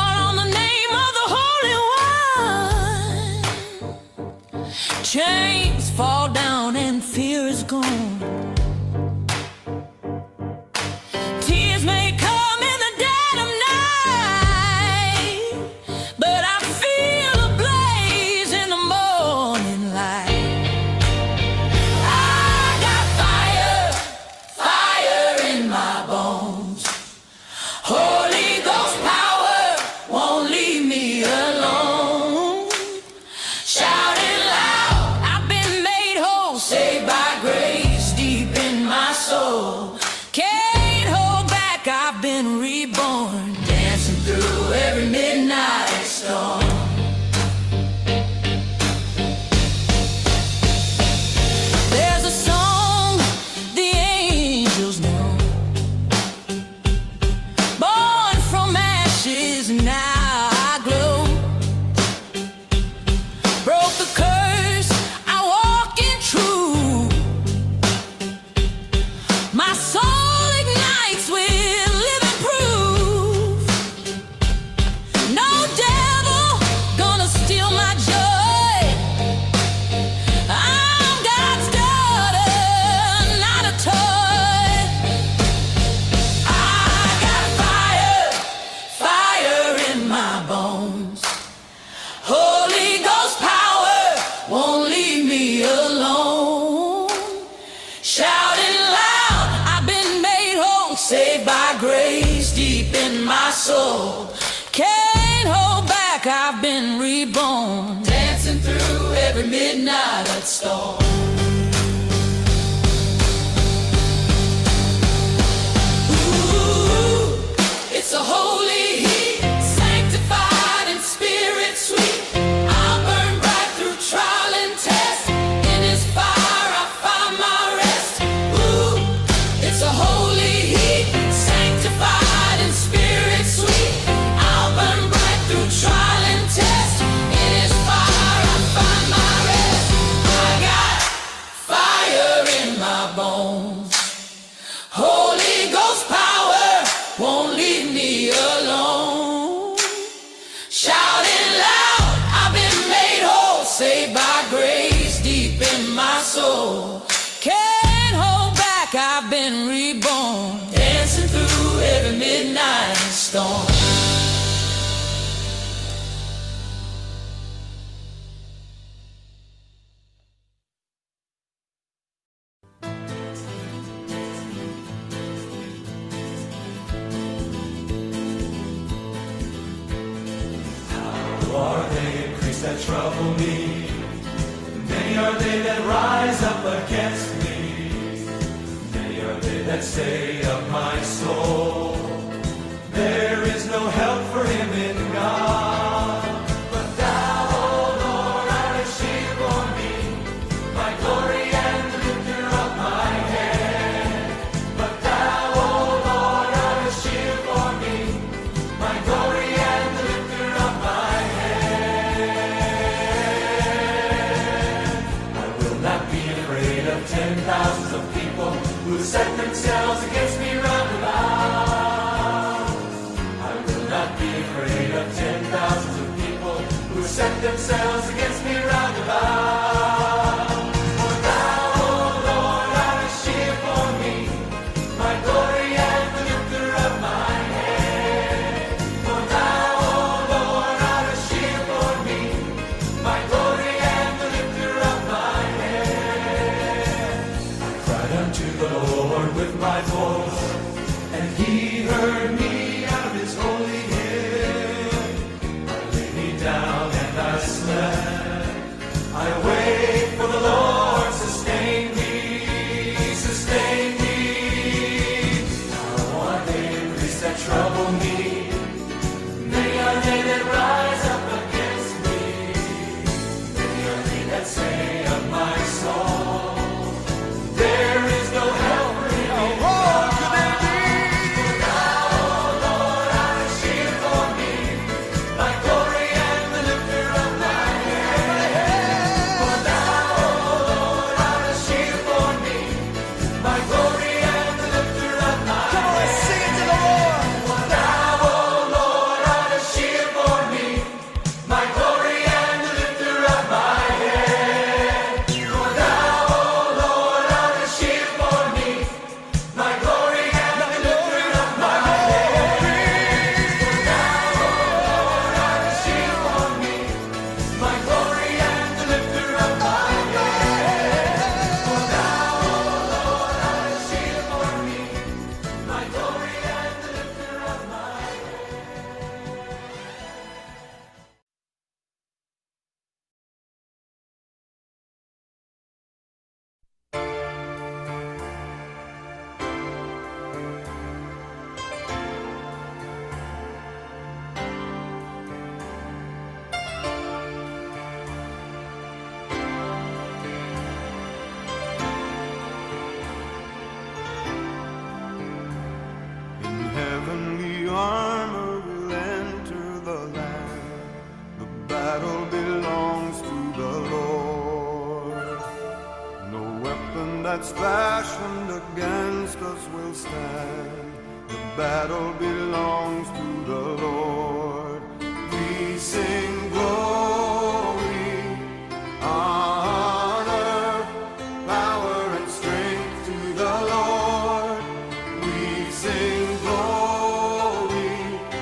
reborn, dancing through every midnight storm. Ooh, it's a holy heat, sanctified and spirit sweet. I'll burn bright through trial and test. In his fire I find my rest. Ooh, it's a holy heat, sanctified and spirit sweet. I'll burn bright through trial and test. In his fire I find my rest. I got fire in my bones. Holy Ghost power won't leave me alone. Shouting loud, I've been made whole, saved by grace deep in my soul. Can't hold back, I've been reborn, dancing through every midnight storm. Who are they, increase that trouble me? Many are they that rise up against me. Many are they that say of my soul, there is no help for him in God. But thou, O Lord, art a shield for me, my glory and the lifter of my head. But thou, O Lord, art a shield for me, my glory and the lifter of my head. I will not be afraid of ten thousands of people who set themselves against me round about. I will not be afraid of ten thousands of people who set themselves against me round about. For thou, O Lord, art a shield for me, my glory and the lifter of my head. For thou, O Lord, art a shield for me, my glory and the lifter of my head. I cried unto the Lord with my voice, and he heard me out of his holy hill. I laid me down and I slept. I awake, for the Lord sustain me, sustain me. How are they increase that trouble me? Many are they that rise up against me. Many are they that say of my soul, there is no help for him in God. For thou, O Lord, art a shield for me, my glory and the lifter of my head. For thou, O Lord, art a shield for me, my glory and the lifter of my head. Come on, sing it to the Lord. For thou, O Lord, art a shield for me, my glory and the lifter of my head. For thou, O Lord, art a shield for me, my glory and the lifter of my head. For thou, O Lord, art a shield for me, my glory and the lifter of my head. For thou, O Lord, art a shield for me, my glory and the lifter of my In heavenly armor we'll enter the land. The battle belongs to the Lord. No weapon that's fashioned against us will stand. The battle belongs to the Lord. We sing glory, honor, power and strength to the Lord. We sing glory,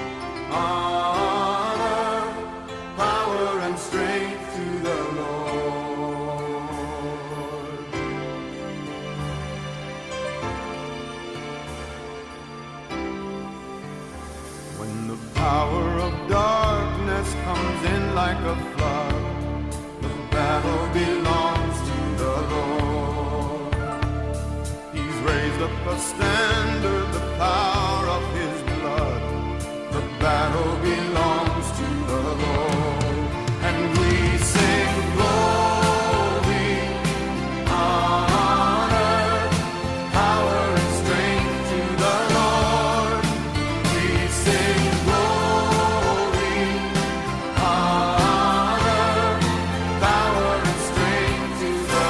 honor, power and strength to the Lord. When the a flood. The battle belongs to the Lord. He's raised up a standard, the power of his blood. The battle belongs to the Lord. And we sing glory, honor, power and strength to the Lord. We sing glory, honor, power and strength to the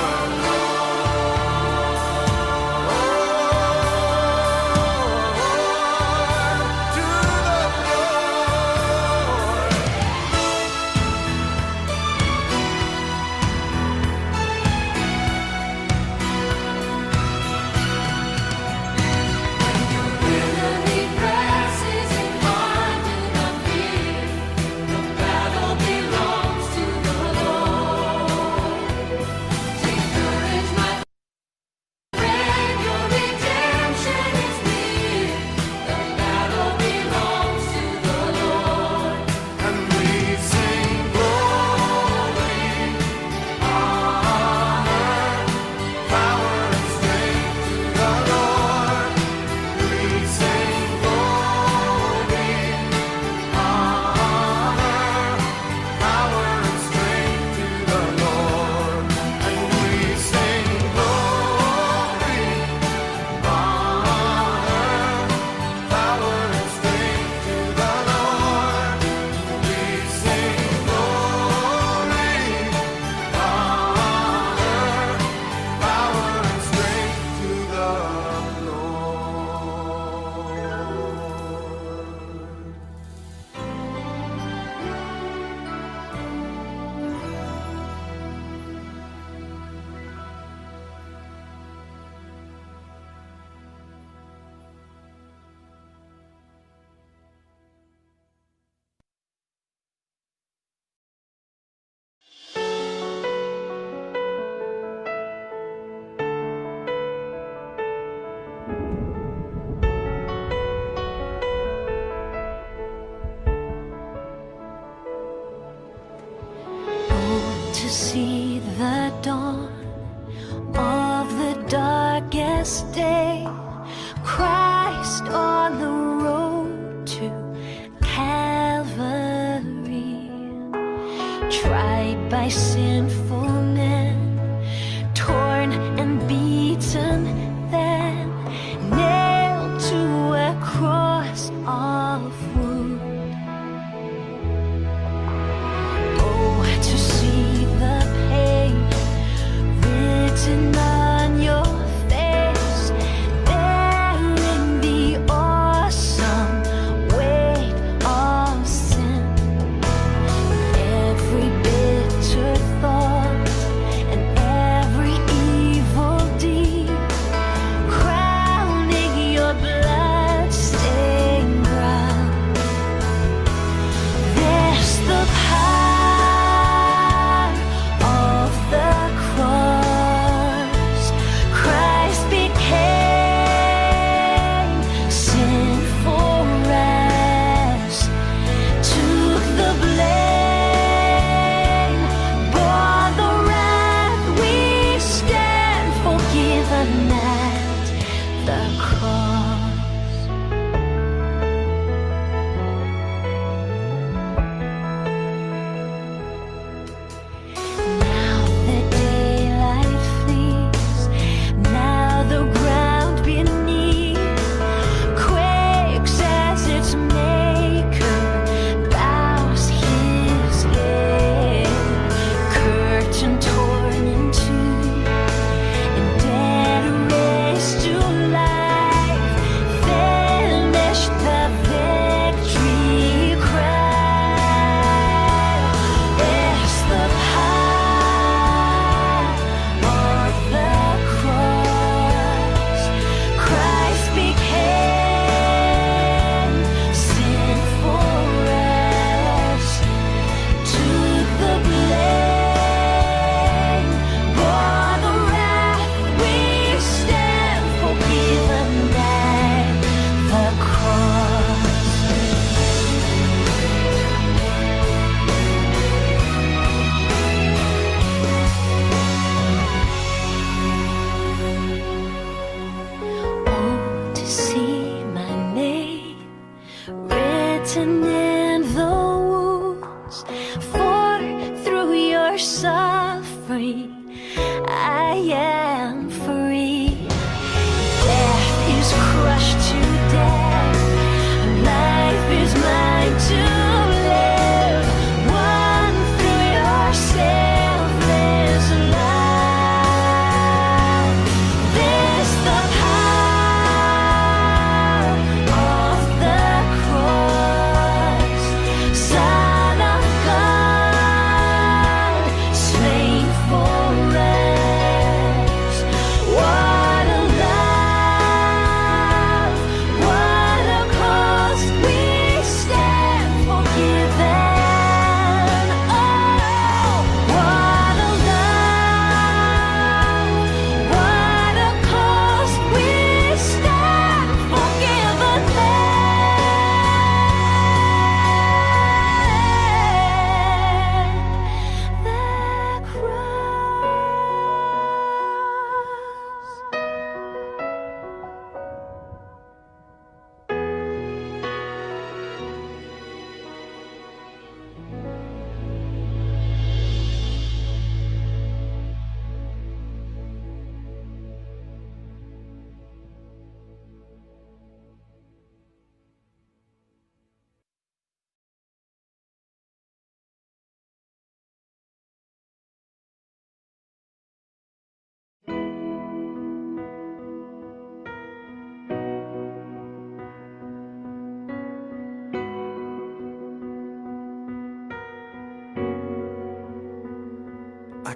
Enemy presses in heart, do not fear. The battle belongs to the Lord. Take courage, my friend, your redemption is near. The battle belongs to the Lord. And we sing glory, honor, power and strength to the Lord. We sing glory, honor, power and strength to the Lord. And we sing glory, honor, power and strength to the Lord. We sing glory, honor, power and strength to the Lord. To see the dawn of the darkest day, Christ on the road to Calvary, tried by sinful men, torn and beaten, then nailed to a cross of wood. Oh, to see the pain written on your face, bearing the awesome weight of sin. Every bitter thought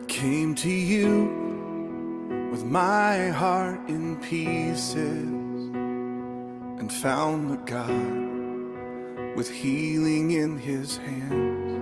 came to you with my heart in pieces and found the God with healing in his hands.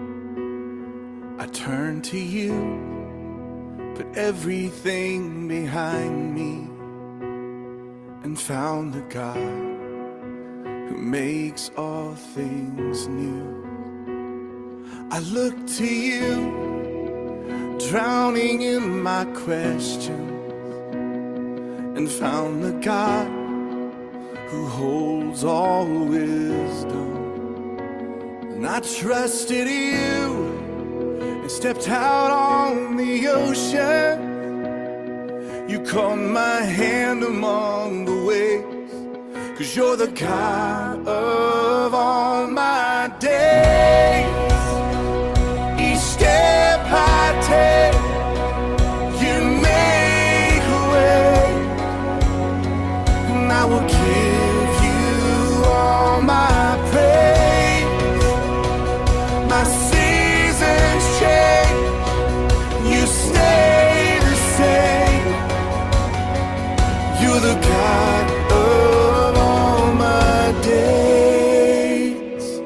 I turned to you, put everything behind me, and found the God who makes all things new. I look to you, drowning in my questions, and found the God who holds all wisdom. And I trusted you and stepped out on the ocean. You caught my hand among the waves, 'cause you're the God of all my days. Each step I take, you make a way, and I will give you all my praise. My seasons change, you stay the same. You're the God of all my days.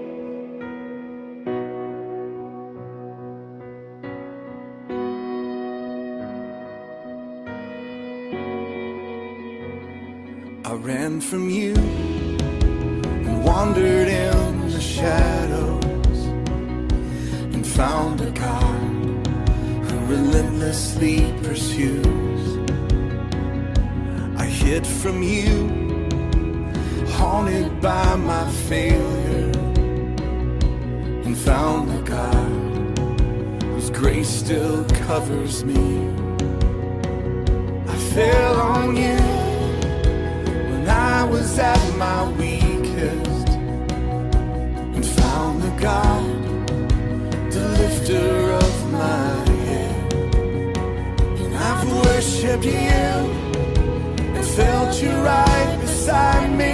I ran from you and wandered in the shadows, and found a God who relentlessly pursues. I hid from you, haunted by my failure, and found a God whose grace still covers me. I fell on you when I was at my weakest, and found the God, the lifter of my head. And I've worshipped you and felt you right beside me.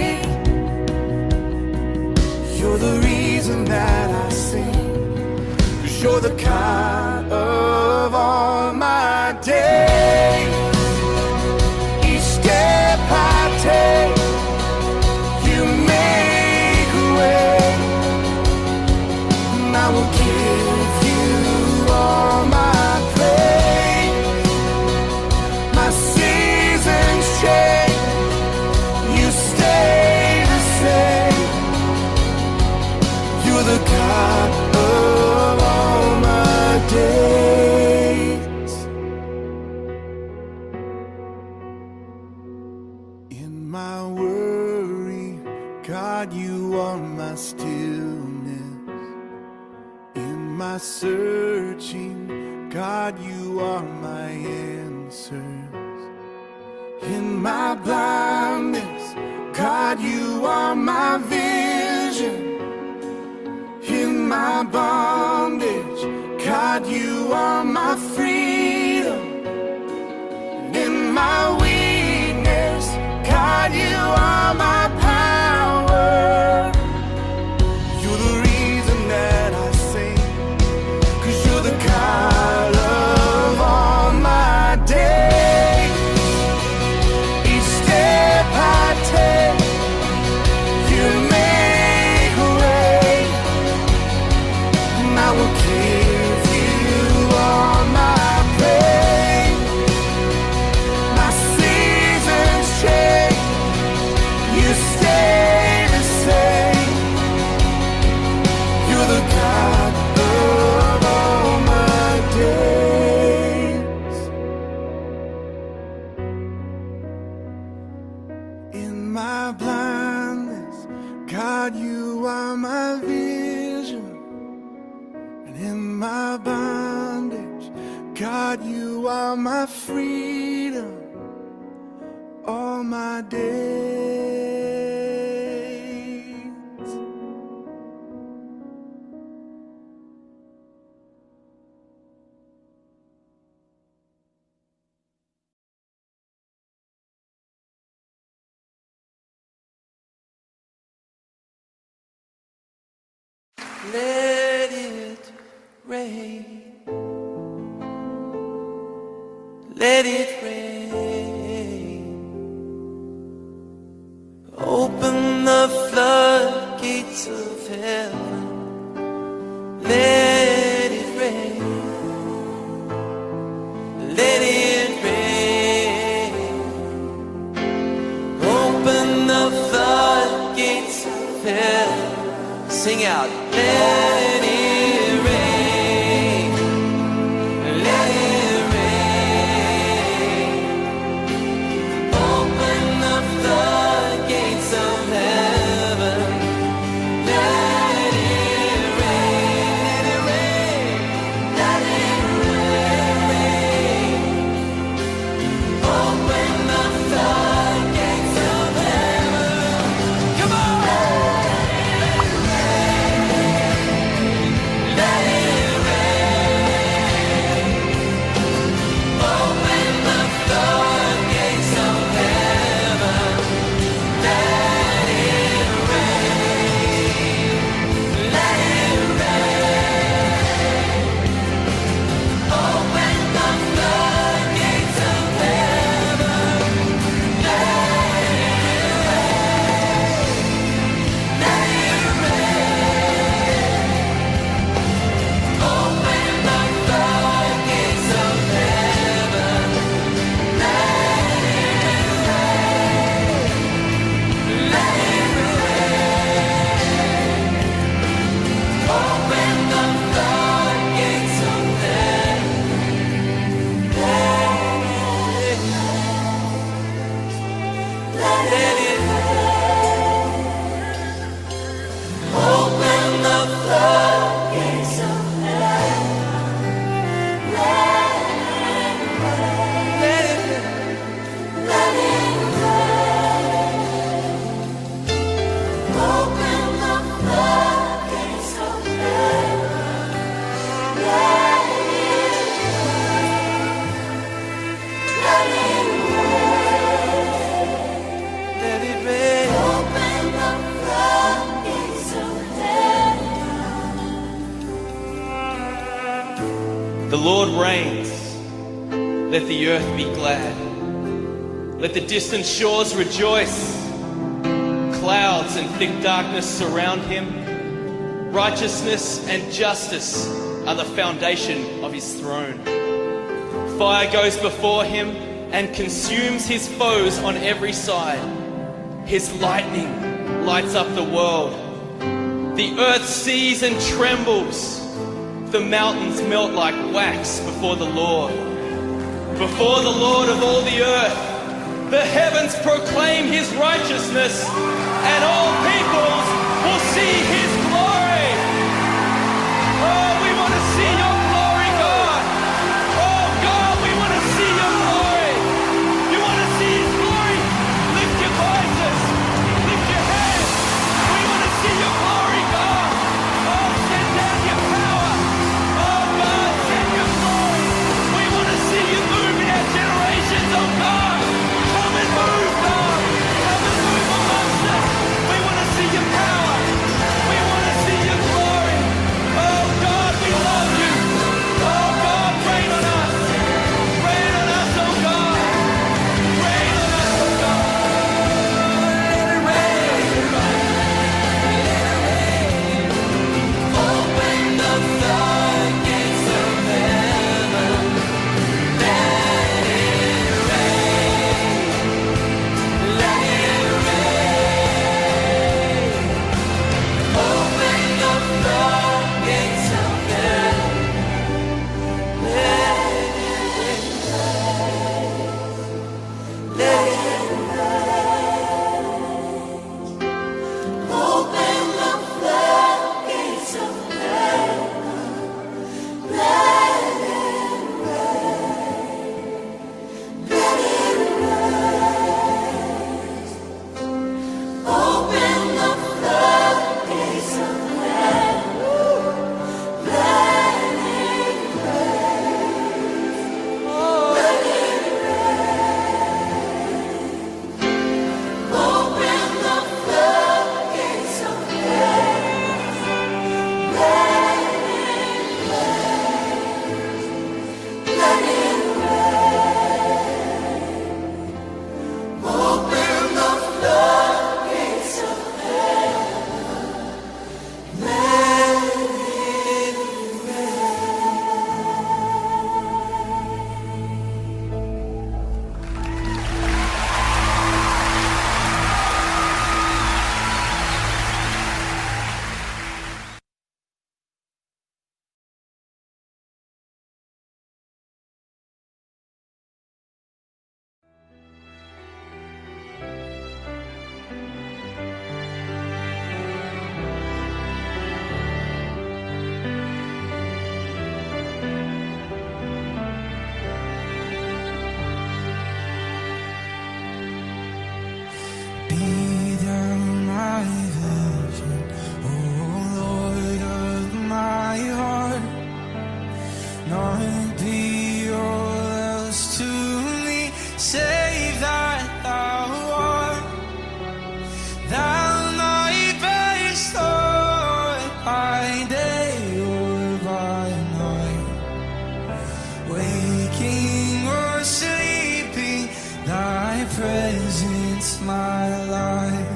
You're the reason that I sing, 'cause you're the God of all my days. Each step I take, you make a way, and I will give you all my praise. My seasons change, you stay the same. You're the God of all my days. In my worry, God, you are my stillness. In my searching, God, you are my answers. In my blindness, God, you are my vision. In my bondage, God, you are my freedom. In my weakness, God, you are my power. You're the reason that I sing, 'cause you're the God of all my days. Each step I take, you make a way, and I will give you all my praise. My seasons change, you stay the same. You're the God of all my days. In my blindness, God, you are my vision. And in my bondage, God, you are my freedom. All my days. Let it rain. let it rain. Open the floodgates of heaven, let it rain. Let it rain. Open the floodgates of heaven. Sing out, let it rain. Let it rain. Open the floodgates of heaven. Let it rain. Let it rain. Let it rain. Open the floodgates of heaven. Come on! Let it rain. Open the floodgates of heaven. Let it rain. Let it rain. Open the floodgates of heaven. Let it rain. Let it rain. Open the floodgates of heaven. Let it rain. Let it rain. Open the floodgates of heaven. Let it rain. Open the floodgates of heaven. Let it rain. Let it rain. Open the floodgates of heaven. Let it rain. Let it rain. Let it rain. Open the floodgates of heaven. The Lord reigns. Let the earth be glad. Let the distant shores rejoice. Clouds and thick darkness surround him. Righteousness and justice are the foundation of his throne. Fire goes before him and consumes his foes on every side. His lightning lights up the world. The earth sees and trembles. The mountains melt like wax before the Lord. Before the Lord of all the earth, the heavens proclaim his righteousness, and all peoples will see his glory. Oh, we want to see your glory, God. Oh, God, we want to see your glory. You want to see his glory? Lift your voices. Lift your hands. We want to see your glory, God. Oh, send down your power. Oh, God, send your glory. We want to see you move in our generations, oh, God. Come and move, God. Come and move amongst us. We want to see your power. We by day or by night, waking or sleeping, thy presence my life.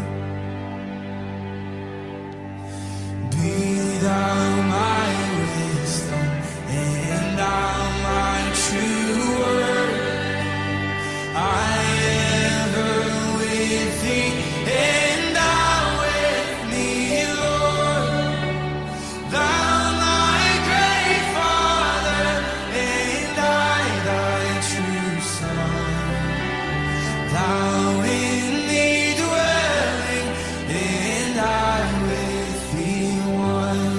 Be thou my wisdom and thou my true word. I ever with thee and thou with me, Lord. Thou my great Father and I thy true Son. Thou in me dwelling and I with thee one.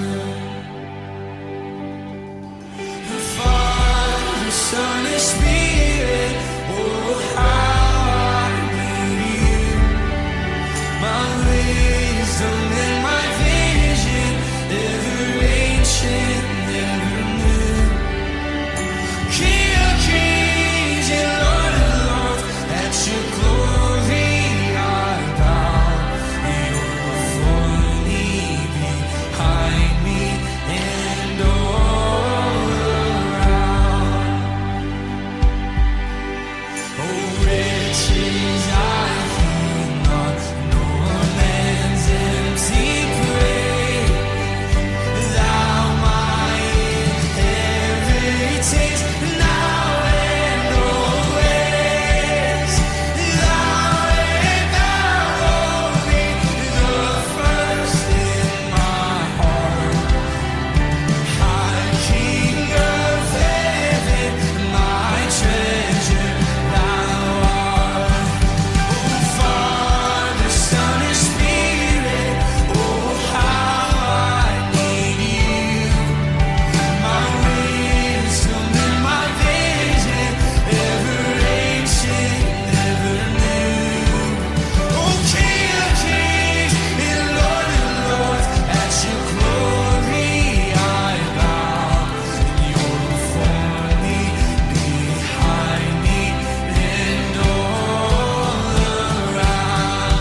The Father, Son, and Spirit, oh how I need you. My wisdom and my vision, ever ancient, never new. King of kings and Lord of lords, at your glory I bow. You're before me, behind me, and all around. Oh, riches I think not, nor man's empty praise. Thou my inheritance, now and always. Thou and thou only, the first in my heart. High King of heaven, my treasure thou art. Oh, Father, Son, and Spirit, oh how I need you. My wisdom and my vision, ever ancient, never new. Oh, King of kings and Lord of lords, at your glory I bow. You're before me, behind me, and all around.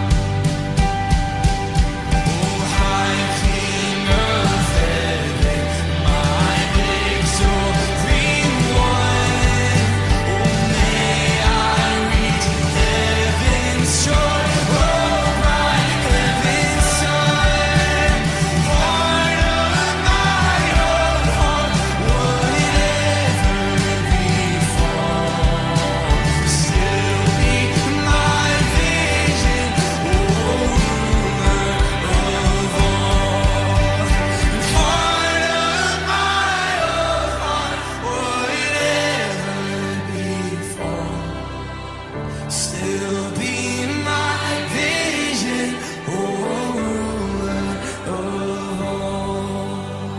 Oh, high King of heaven, my victory won. Oh, may I reach heaven's shore, oh, bright heaven's sun. Heart of my own heart, would ever before still be my vision, oh, ruler of all. Heart of my own heart, would ever before still be my vision, oh, ruler of all.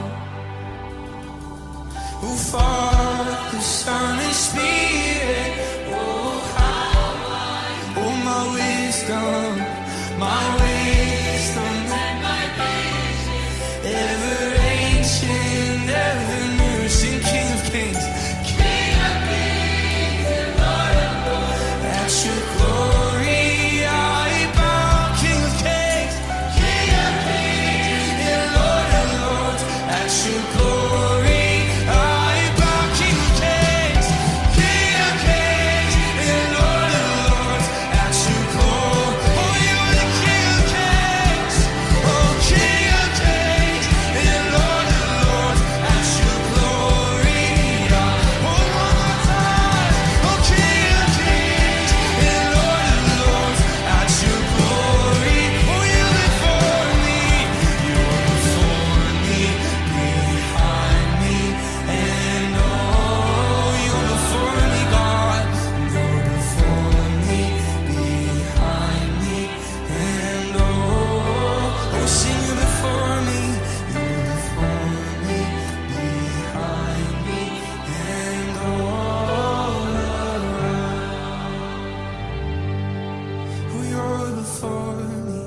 Oh, Father, Son, and Spirit, oh, how I, oh, my wisdom, my wisdom, and my vision, ever ancient, ever new. Sing King of kings, King of kings, and Lord of lords, at your glory I bow. King of kings, King of kings, and Lord of lords, at your glory I bow. King of kings, King of kings, and Lord of lords, at your glory. Oh, you're the King of kings. Oh, King of kings, and Lord of lords, at your glory I. Oh, one more time. Oh, King of kings, and Lord of lords, at your glory. Oh, you're before me. You're before me, behind me, and all. You're before me, God. You're before me, behind me, and all. Oh, sing you before me. You're before me, behind me, and all around. Oh, you're before me,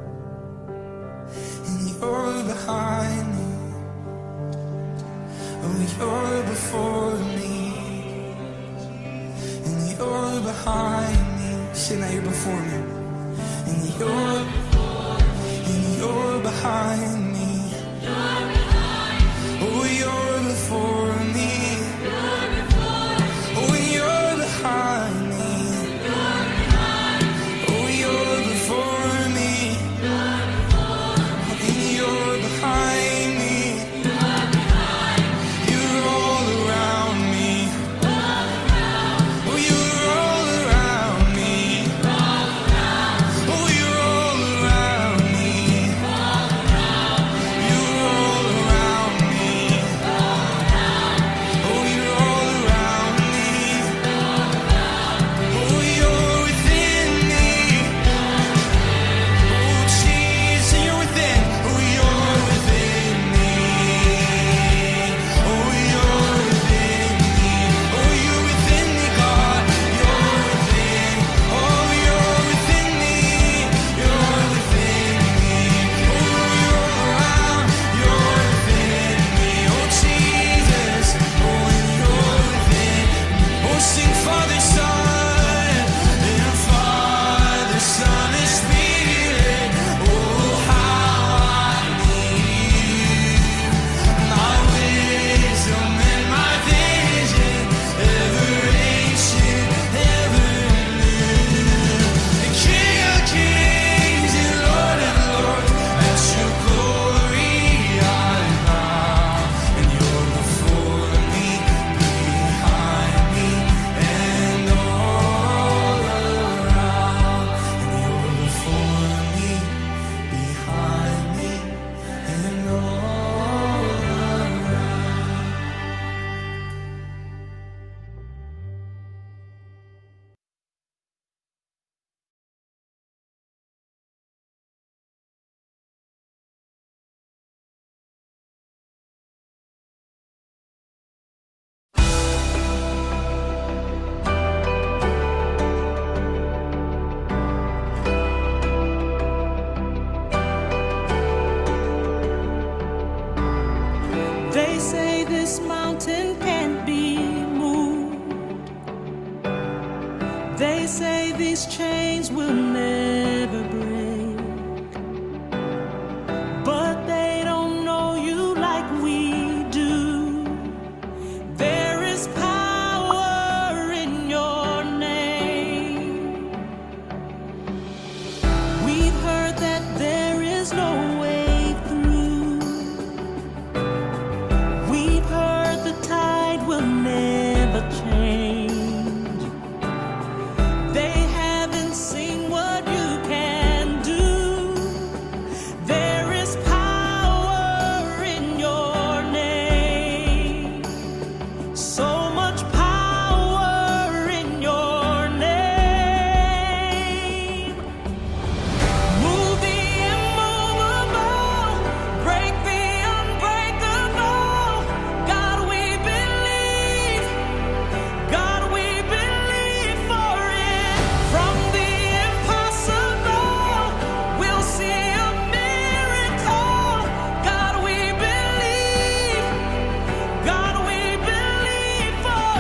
and you're behind me. Oh, you're before me, and you're behind me. Say now you're before me, and you're and you're behind me. say these chains will never break, but they don't know you like we do. There is power in your name. We've heard that there is no way through. We've heard the tide will never change. They haven't seen what you can do. There is power in your name. So much power in your name. Move the immovable, break the unbreakable. God, we believe. God, we believe for it. From the impossible, we'll see a miracle. God, we believe. God, we believe for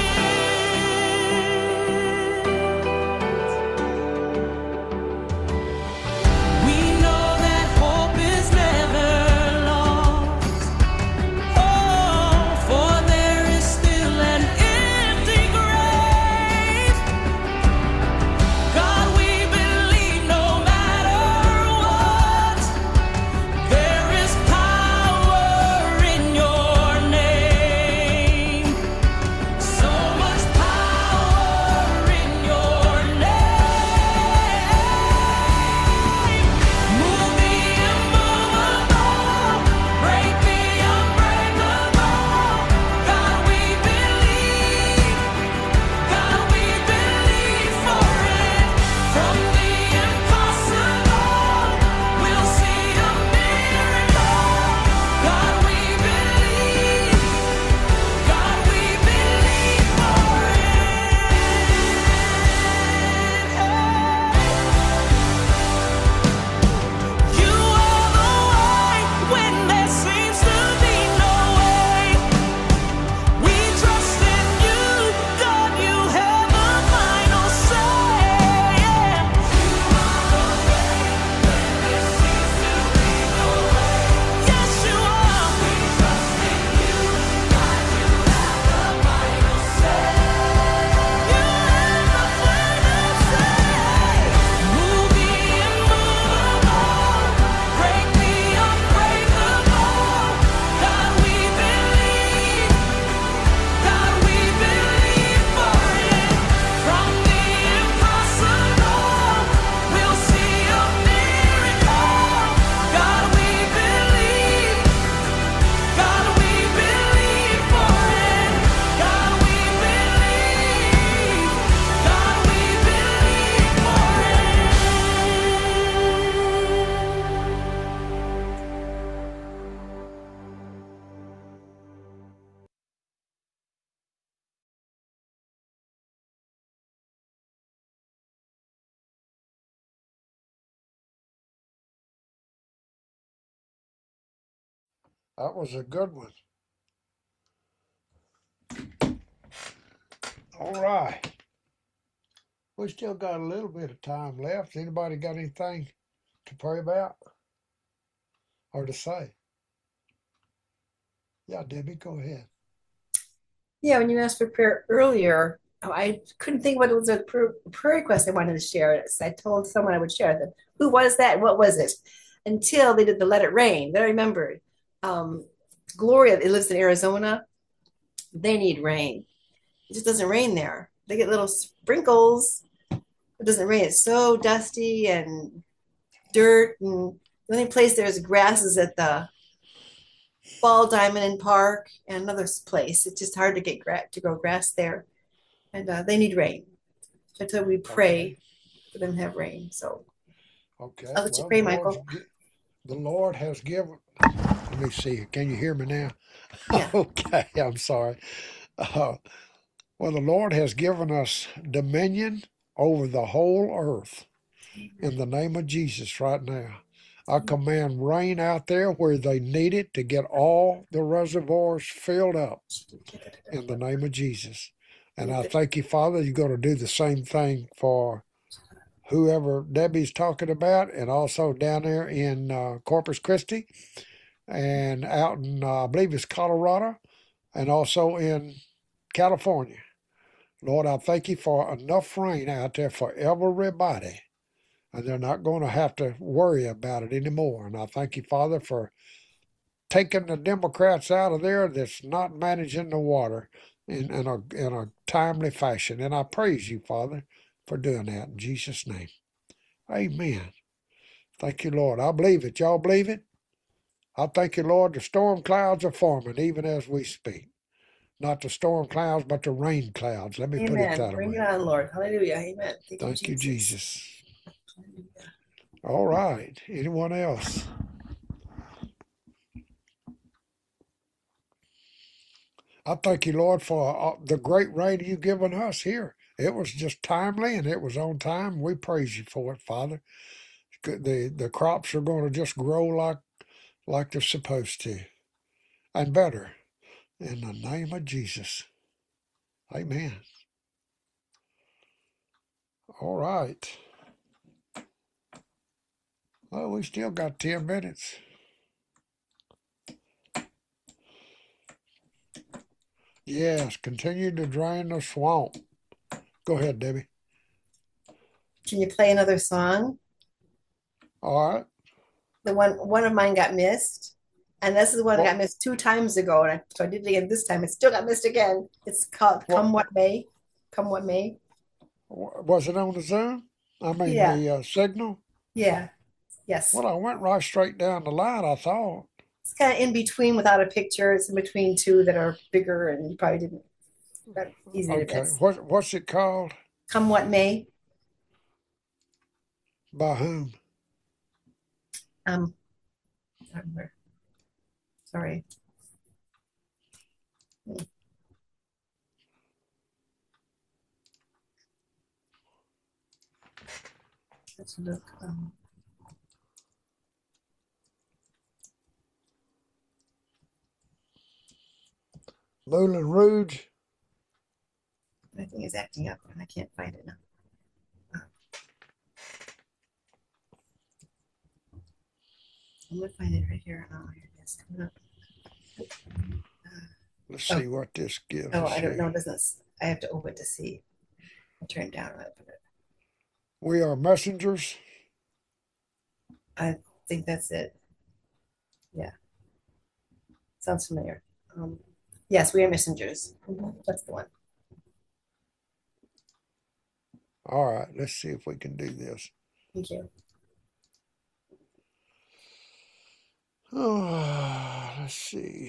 it. We know that hope is never lost. Oh, for there is still an empty grave. God, we believe no matter what, there is power in your name. So much power in your name. Move the immovable, break the unbreakable. God, we believe. God, we believe for it. From the impossible, we'll see a miracle. God, we believe. God, we believe for it. You are the way when there seems to be no way. We trust in you, God, you have the final say. You are the way when there seems to be no way. Yes, you are. We trust in you, God, you have the final say. You have the final say. Move the immovable, break the unbreakable. God, we believe. God, we believe for it. From the impossible, we'll see a miracle. God, we believe. God, we believe for it. God, we believe. God, we believe for That was a good one. All right. We still got a little bit of time left. Anybody got anything to pray about or to say? Yeah, Debbie, go ahead. Yeah, when you asked for prayer earlier, oh, I couldn't think what it was a prayer, prayer request I wanted to share. So I told someone I would share them. Who was that? What was it? Until they did the Let It Rain. Then I remembered. Um, Gloria, it lives in Arizona. They need rain. It just doesn't rain there. They get little sprinkles. It doesn't rain. It's so dusty and dirt. And the only place there's grass is at the Ball Diamond in Park and another place. It's just hard to get gra- to grow grass there. And uh, they need rain. So I told we pray Okay. for them to have rain. So Okay. I'll let you Well, pray, the Lord's, Michael. gi- the Lord has given. Let me see. Can you hear me now? Yeah. Okay. I'm sorry. Uh, well, the Lord has given us dominion over the whole earth in the name of Jesus right now. I command rain out there where they need it to get all the reservoirs filled up in the name of Jesus. And I thank you, Father, you're going to do the same thing for whoever Debbie's talking about, and also down there in uh, Corpus Christi, and out in, uh, I believe it's Colorado, and also in California. Lord, I thank you for enough rain out there for everybody, and they're not going to have to worry about it anymore. And I thank you, Father, for taking the Democrats out of there that's not managing the water in, in, a, in a timely fashion. And I praise you, Father, for doing that in Jesus' name. Amen. Thank you, Lord. I believe it. Y'all believe it? I thank you, Lord, the storm clouds are forming even as we speak. Not the storm clouds, but the rain clouds. Let me Amen. put it that Bring way. it on, Lord. Hallelujah. Amen. Thank, Thank you, you, Jesus. Jesus. All right. Anyone else? I thank you, Lord, for uh, the great rain you've given us here. It was just timely and it was on time. We praise you for it, Father. The the crops are going to just grow like like they're supposed to, and better. In the name of Jesus. Amen. All right. Well, we still got ten minutes. Yes, continue to drain the swamp. Go ahead, Debbie. Can you play another song? All right. The one one of mine got missed, and this is the one that What- got missed two times ago, and I, so I did it again this time. It still got missed again. It's called "Come What May." Come what may. W- Was it on the Zoom? I mean, Yeah. the uh, signal? Yeah. Yes. Well, I went right straight down the line, I thought. It's kind of in between without a picture. It's in between two that are bigger, and you probably didn't. That easy to Okay. miss. What, what's it called? Come what may. By whom? Um. I don't remember. Sorry. Let's look. Um, Moulin Rouge? my thing is acting up, and I can't find it now. I'm gonna find it right here. Oh, here it is. Coming up. Let's Oh. see what this gives Oh, us I don't here. know. It doesn't. I have to open it to see. I'll turn it down a little bit. We are messengers. I think that's it. Yeah. Sounds familiar. Um, yes, we are messengers. Mhm, that's the one. All right. Let's see if we can do this. Thank you. Oh, let's see.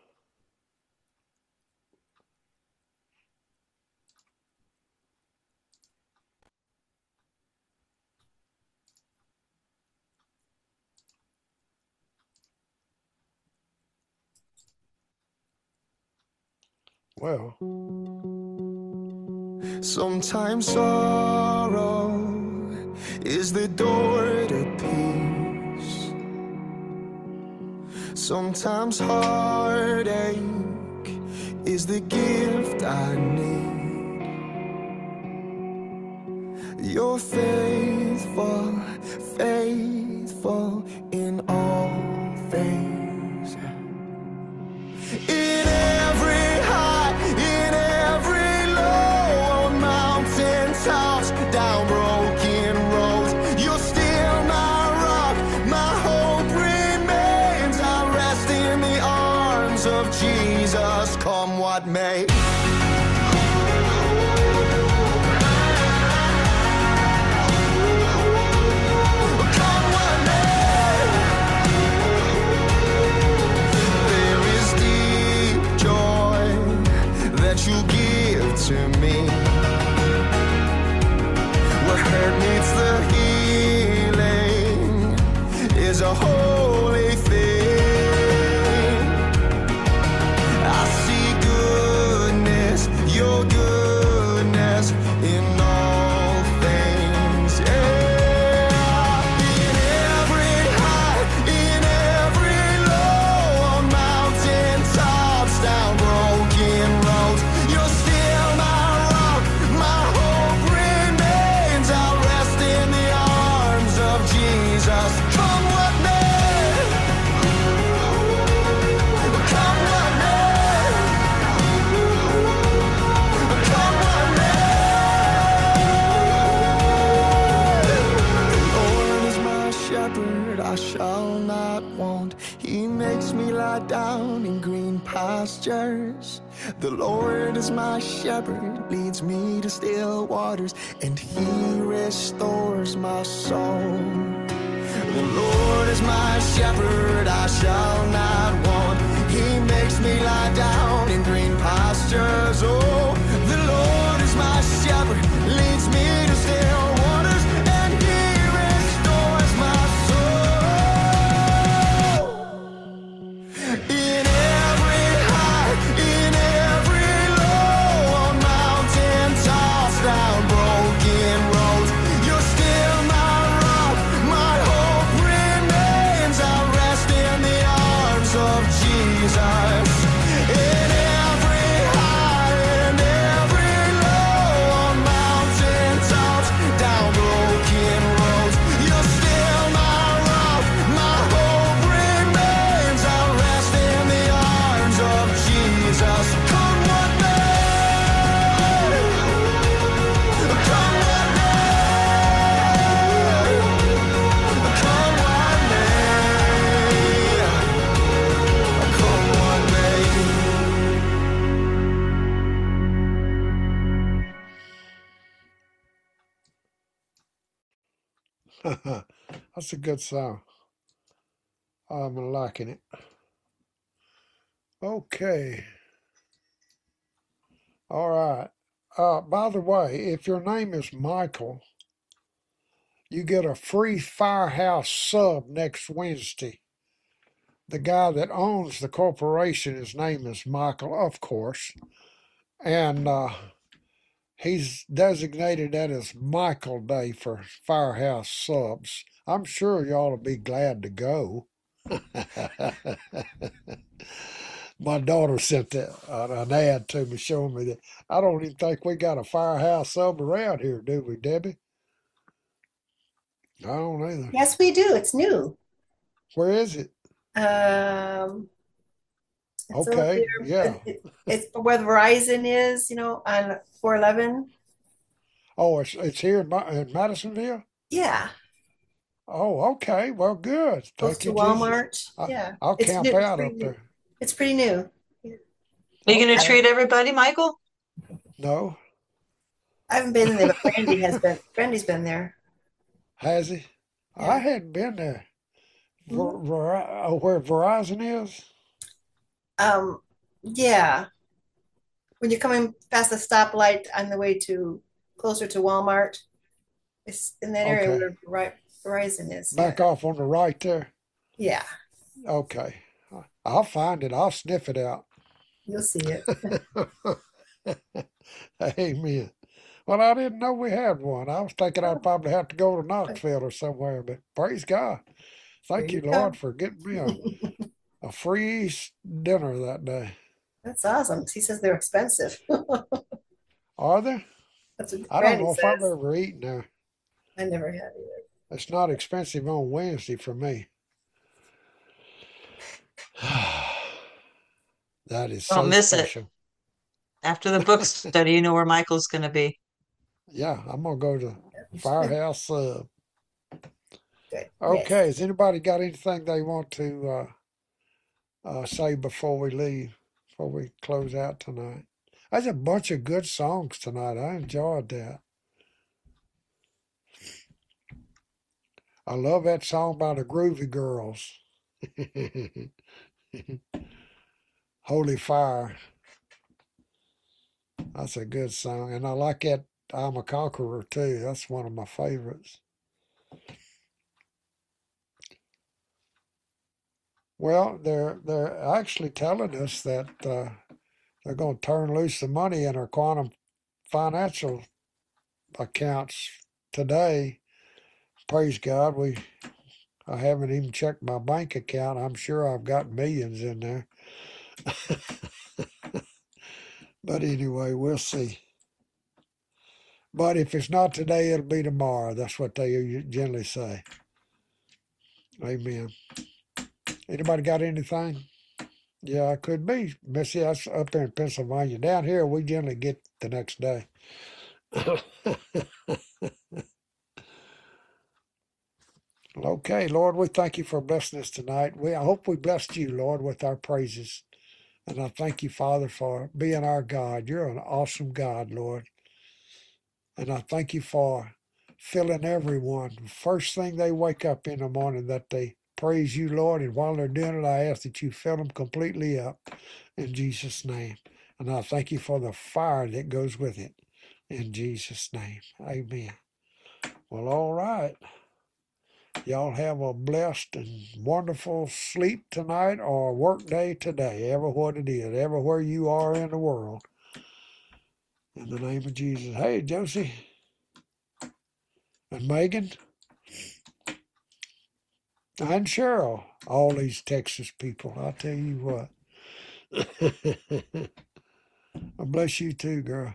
Well, Sometimes sorrow is the door to peace. Sometimes heartache is the gift I need. You're faithful, faithful in all things. In every high, in every low, on mountain tops, down broken roads, you're still my rock, my hope remains. I rest in the arms of Jesus, come what may. Come what may. There is deep joy that you give to me. Where hurt meets the healing is a holy thing. I see goodness, your goodness in all things. Yeah. In every high, in every low, on mountain tops, down broken roads, you're down in green pastures. The Lord is my shepherd, leads me to still waters, and he restores my soul. The Lord is my shepherd, I shall not want. He makes me lie down in green pastures. Oh, the Lord is my shepherd, leads me to still waters, and he restores my soul. In every high, in every low, on mountain tops, down broken roads, you're still my rock, my hope remains. I rest in the arms of Jesus. In every high, in every low, on mountain tops, down broken roads, you're still my rock, my hope remains. I rest in the arms of Jesus. Come what may, come what may, come what may, come what may. That's a good song. I'm liking it. Okay. All right. Uh, by the way, if your name is Michael, you get a free Firehouse sub next Wednesday. The guy that owns the corporation, his name is Michael, of course, and uh, he's designated that as Michael Day for Firehouse subs. I'm sure you ought to be glad to go. My daughter sent that, uh, an ad to me showing me that. I don't even think we got a Firehouse sub around here, do we, Debbie? I don't either. Yes, we do. It's new. Where is it? Um, it's over Okay, there. yeah. It- it's where Verizon is, you know, on four eleven. Oh, it's it's here in, Ma- in Madisonville? Yeah, Oh, okay. Well, good. close Thank to you, Jesus. Walmart. I, Yeah, I'll it's camp new. It's out pretty up new. there. It's pretty new. Are you going to Okay. treat everybody, Michael? No, I haven't been there, but Brandy has been. Brandy's been there. has he? I Yeah. hadn't been there. Ver, Mhm. Ver, oh, where Verizon is? Um, yeah. When you're coming past the stoplight on the way to closer to Walmart, it's in that area Okay. where Ri- Verizon is. Yeah. Back off on the right there? Yeah, Okay. I'll find it. I'll sniff it out. you'll see it. Amen. Well, I didn't know we had one. I was thinking I'd probably have to go to Knoxville or somewhere, but praise God. There Thank you you, Lord, go. for getting me a, a free s- dinner that day. That's awesome. He says they're expensive. Are there? That's what I don't Brandy know if I've says. ever eaten there. I never had either. It's not expensive on Wednesday for me. That is Don't so miss it. special. After the book study, you know where Michael's going to be. Yeah, I'm gonna go to Good. Firehouse Sub. Yes. Okay, has anybody got anything they want to uh, uh, say before we leave, before we close out tonight? There's a bunch of good songs tonight. I enjoyed that. I love that song by the Groovy Girls. Holy Fire. That's a good song. And I like that I'm a Conqueror too. That's one of my favorites. Well, they're they're actually telling us that uh, they're going to turn loose the money in our quantum financial accounts today. Praise God. We I haven't even checked my bank account. I'm sure I've got millions in there. But anyway, we'll see. But if it's not today, it'll be tomorrow. That's what they generally say. Amen. Anybody got anything? Yeah, it could be. Missy, that's up there in Pennsylvania. Down here, we generally get the next day. Okay, Lord, we thank you for blessing us tonight. We I hope we blessed you, Lord, with our praises. And I thank you, Father, for being our God. You're an awesome God, Lord. And I thank you for filling everyone. First thing they wake up in the morning, that they praise you, Lord. And while they're doing it, I ask that you fill them completely up in Jesus' name. And I thank you for the fire that goes with it in Jesus' name. Amen. Well, all right. Y'all have a blessed and wonderful sleep tonight or work day today, ever what it is, everywhere you are in the world. In the name of Jesus. Hey, Josie and Megan and Cheryl, all these Texas people, I tell you what. I bless you too, girl.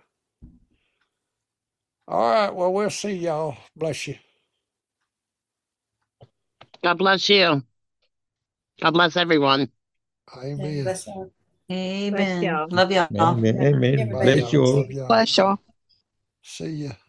All right, well, we'll see y'all. Bless you. God bless you. God bless everyone. Amen. Bless you. Amen. y'all. Love y'all. Amen. Amen. Everybody. Bye, Bless you y'all. all. Love y'all. Bless y'all. See ya.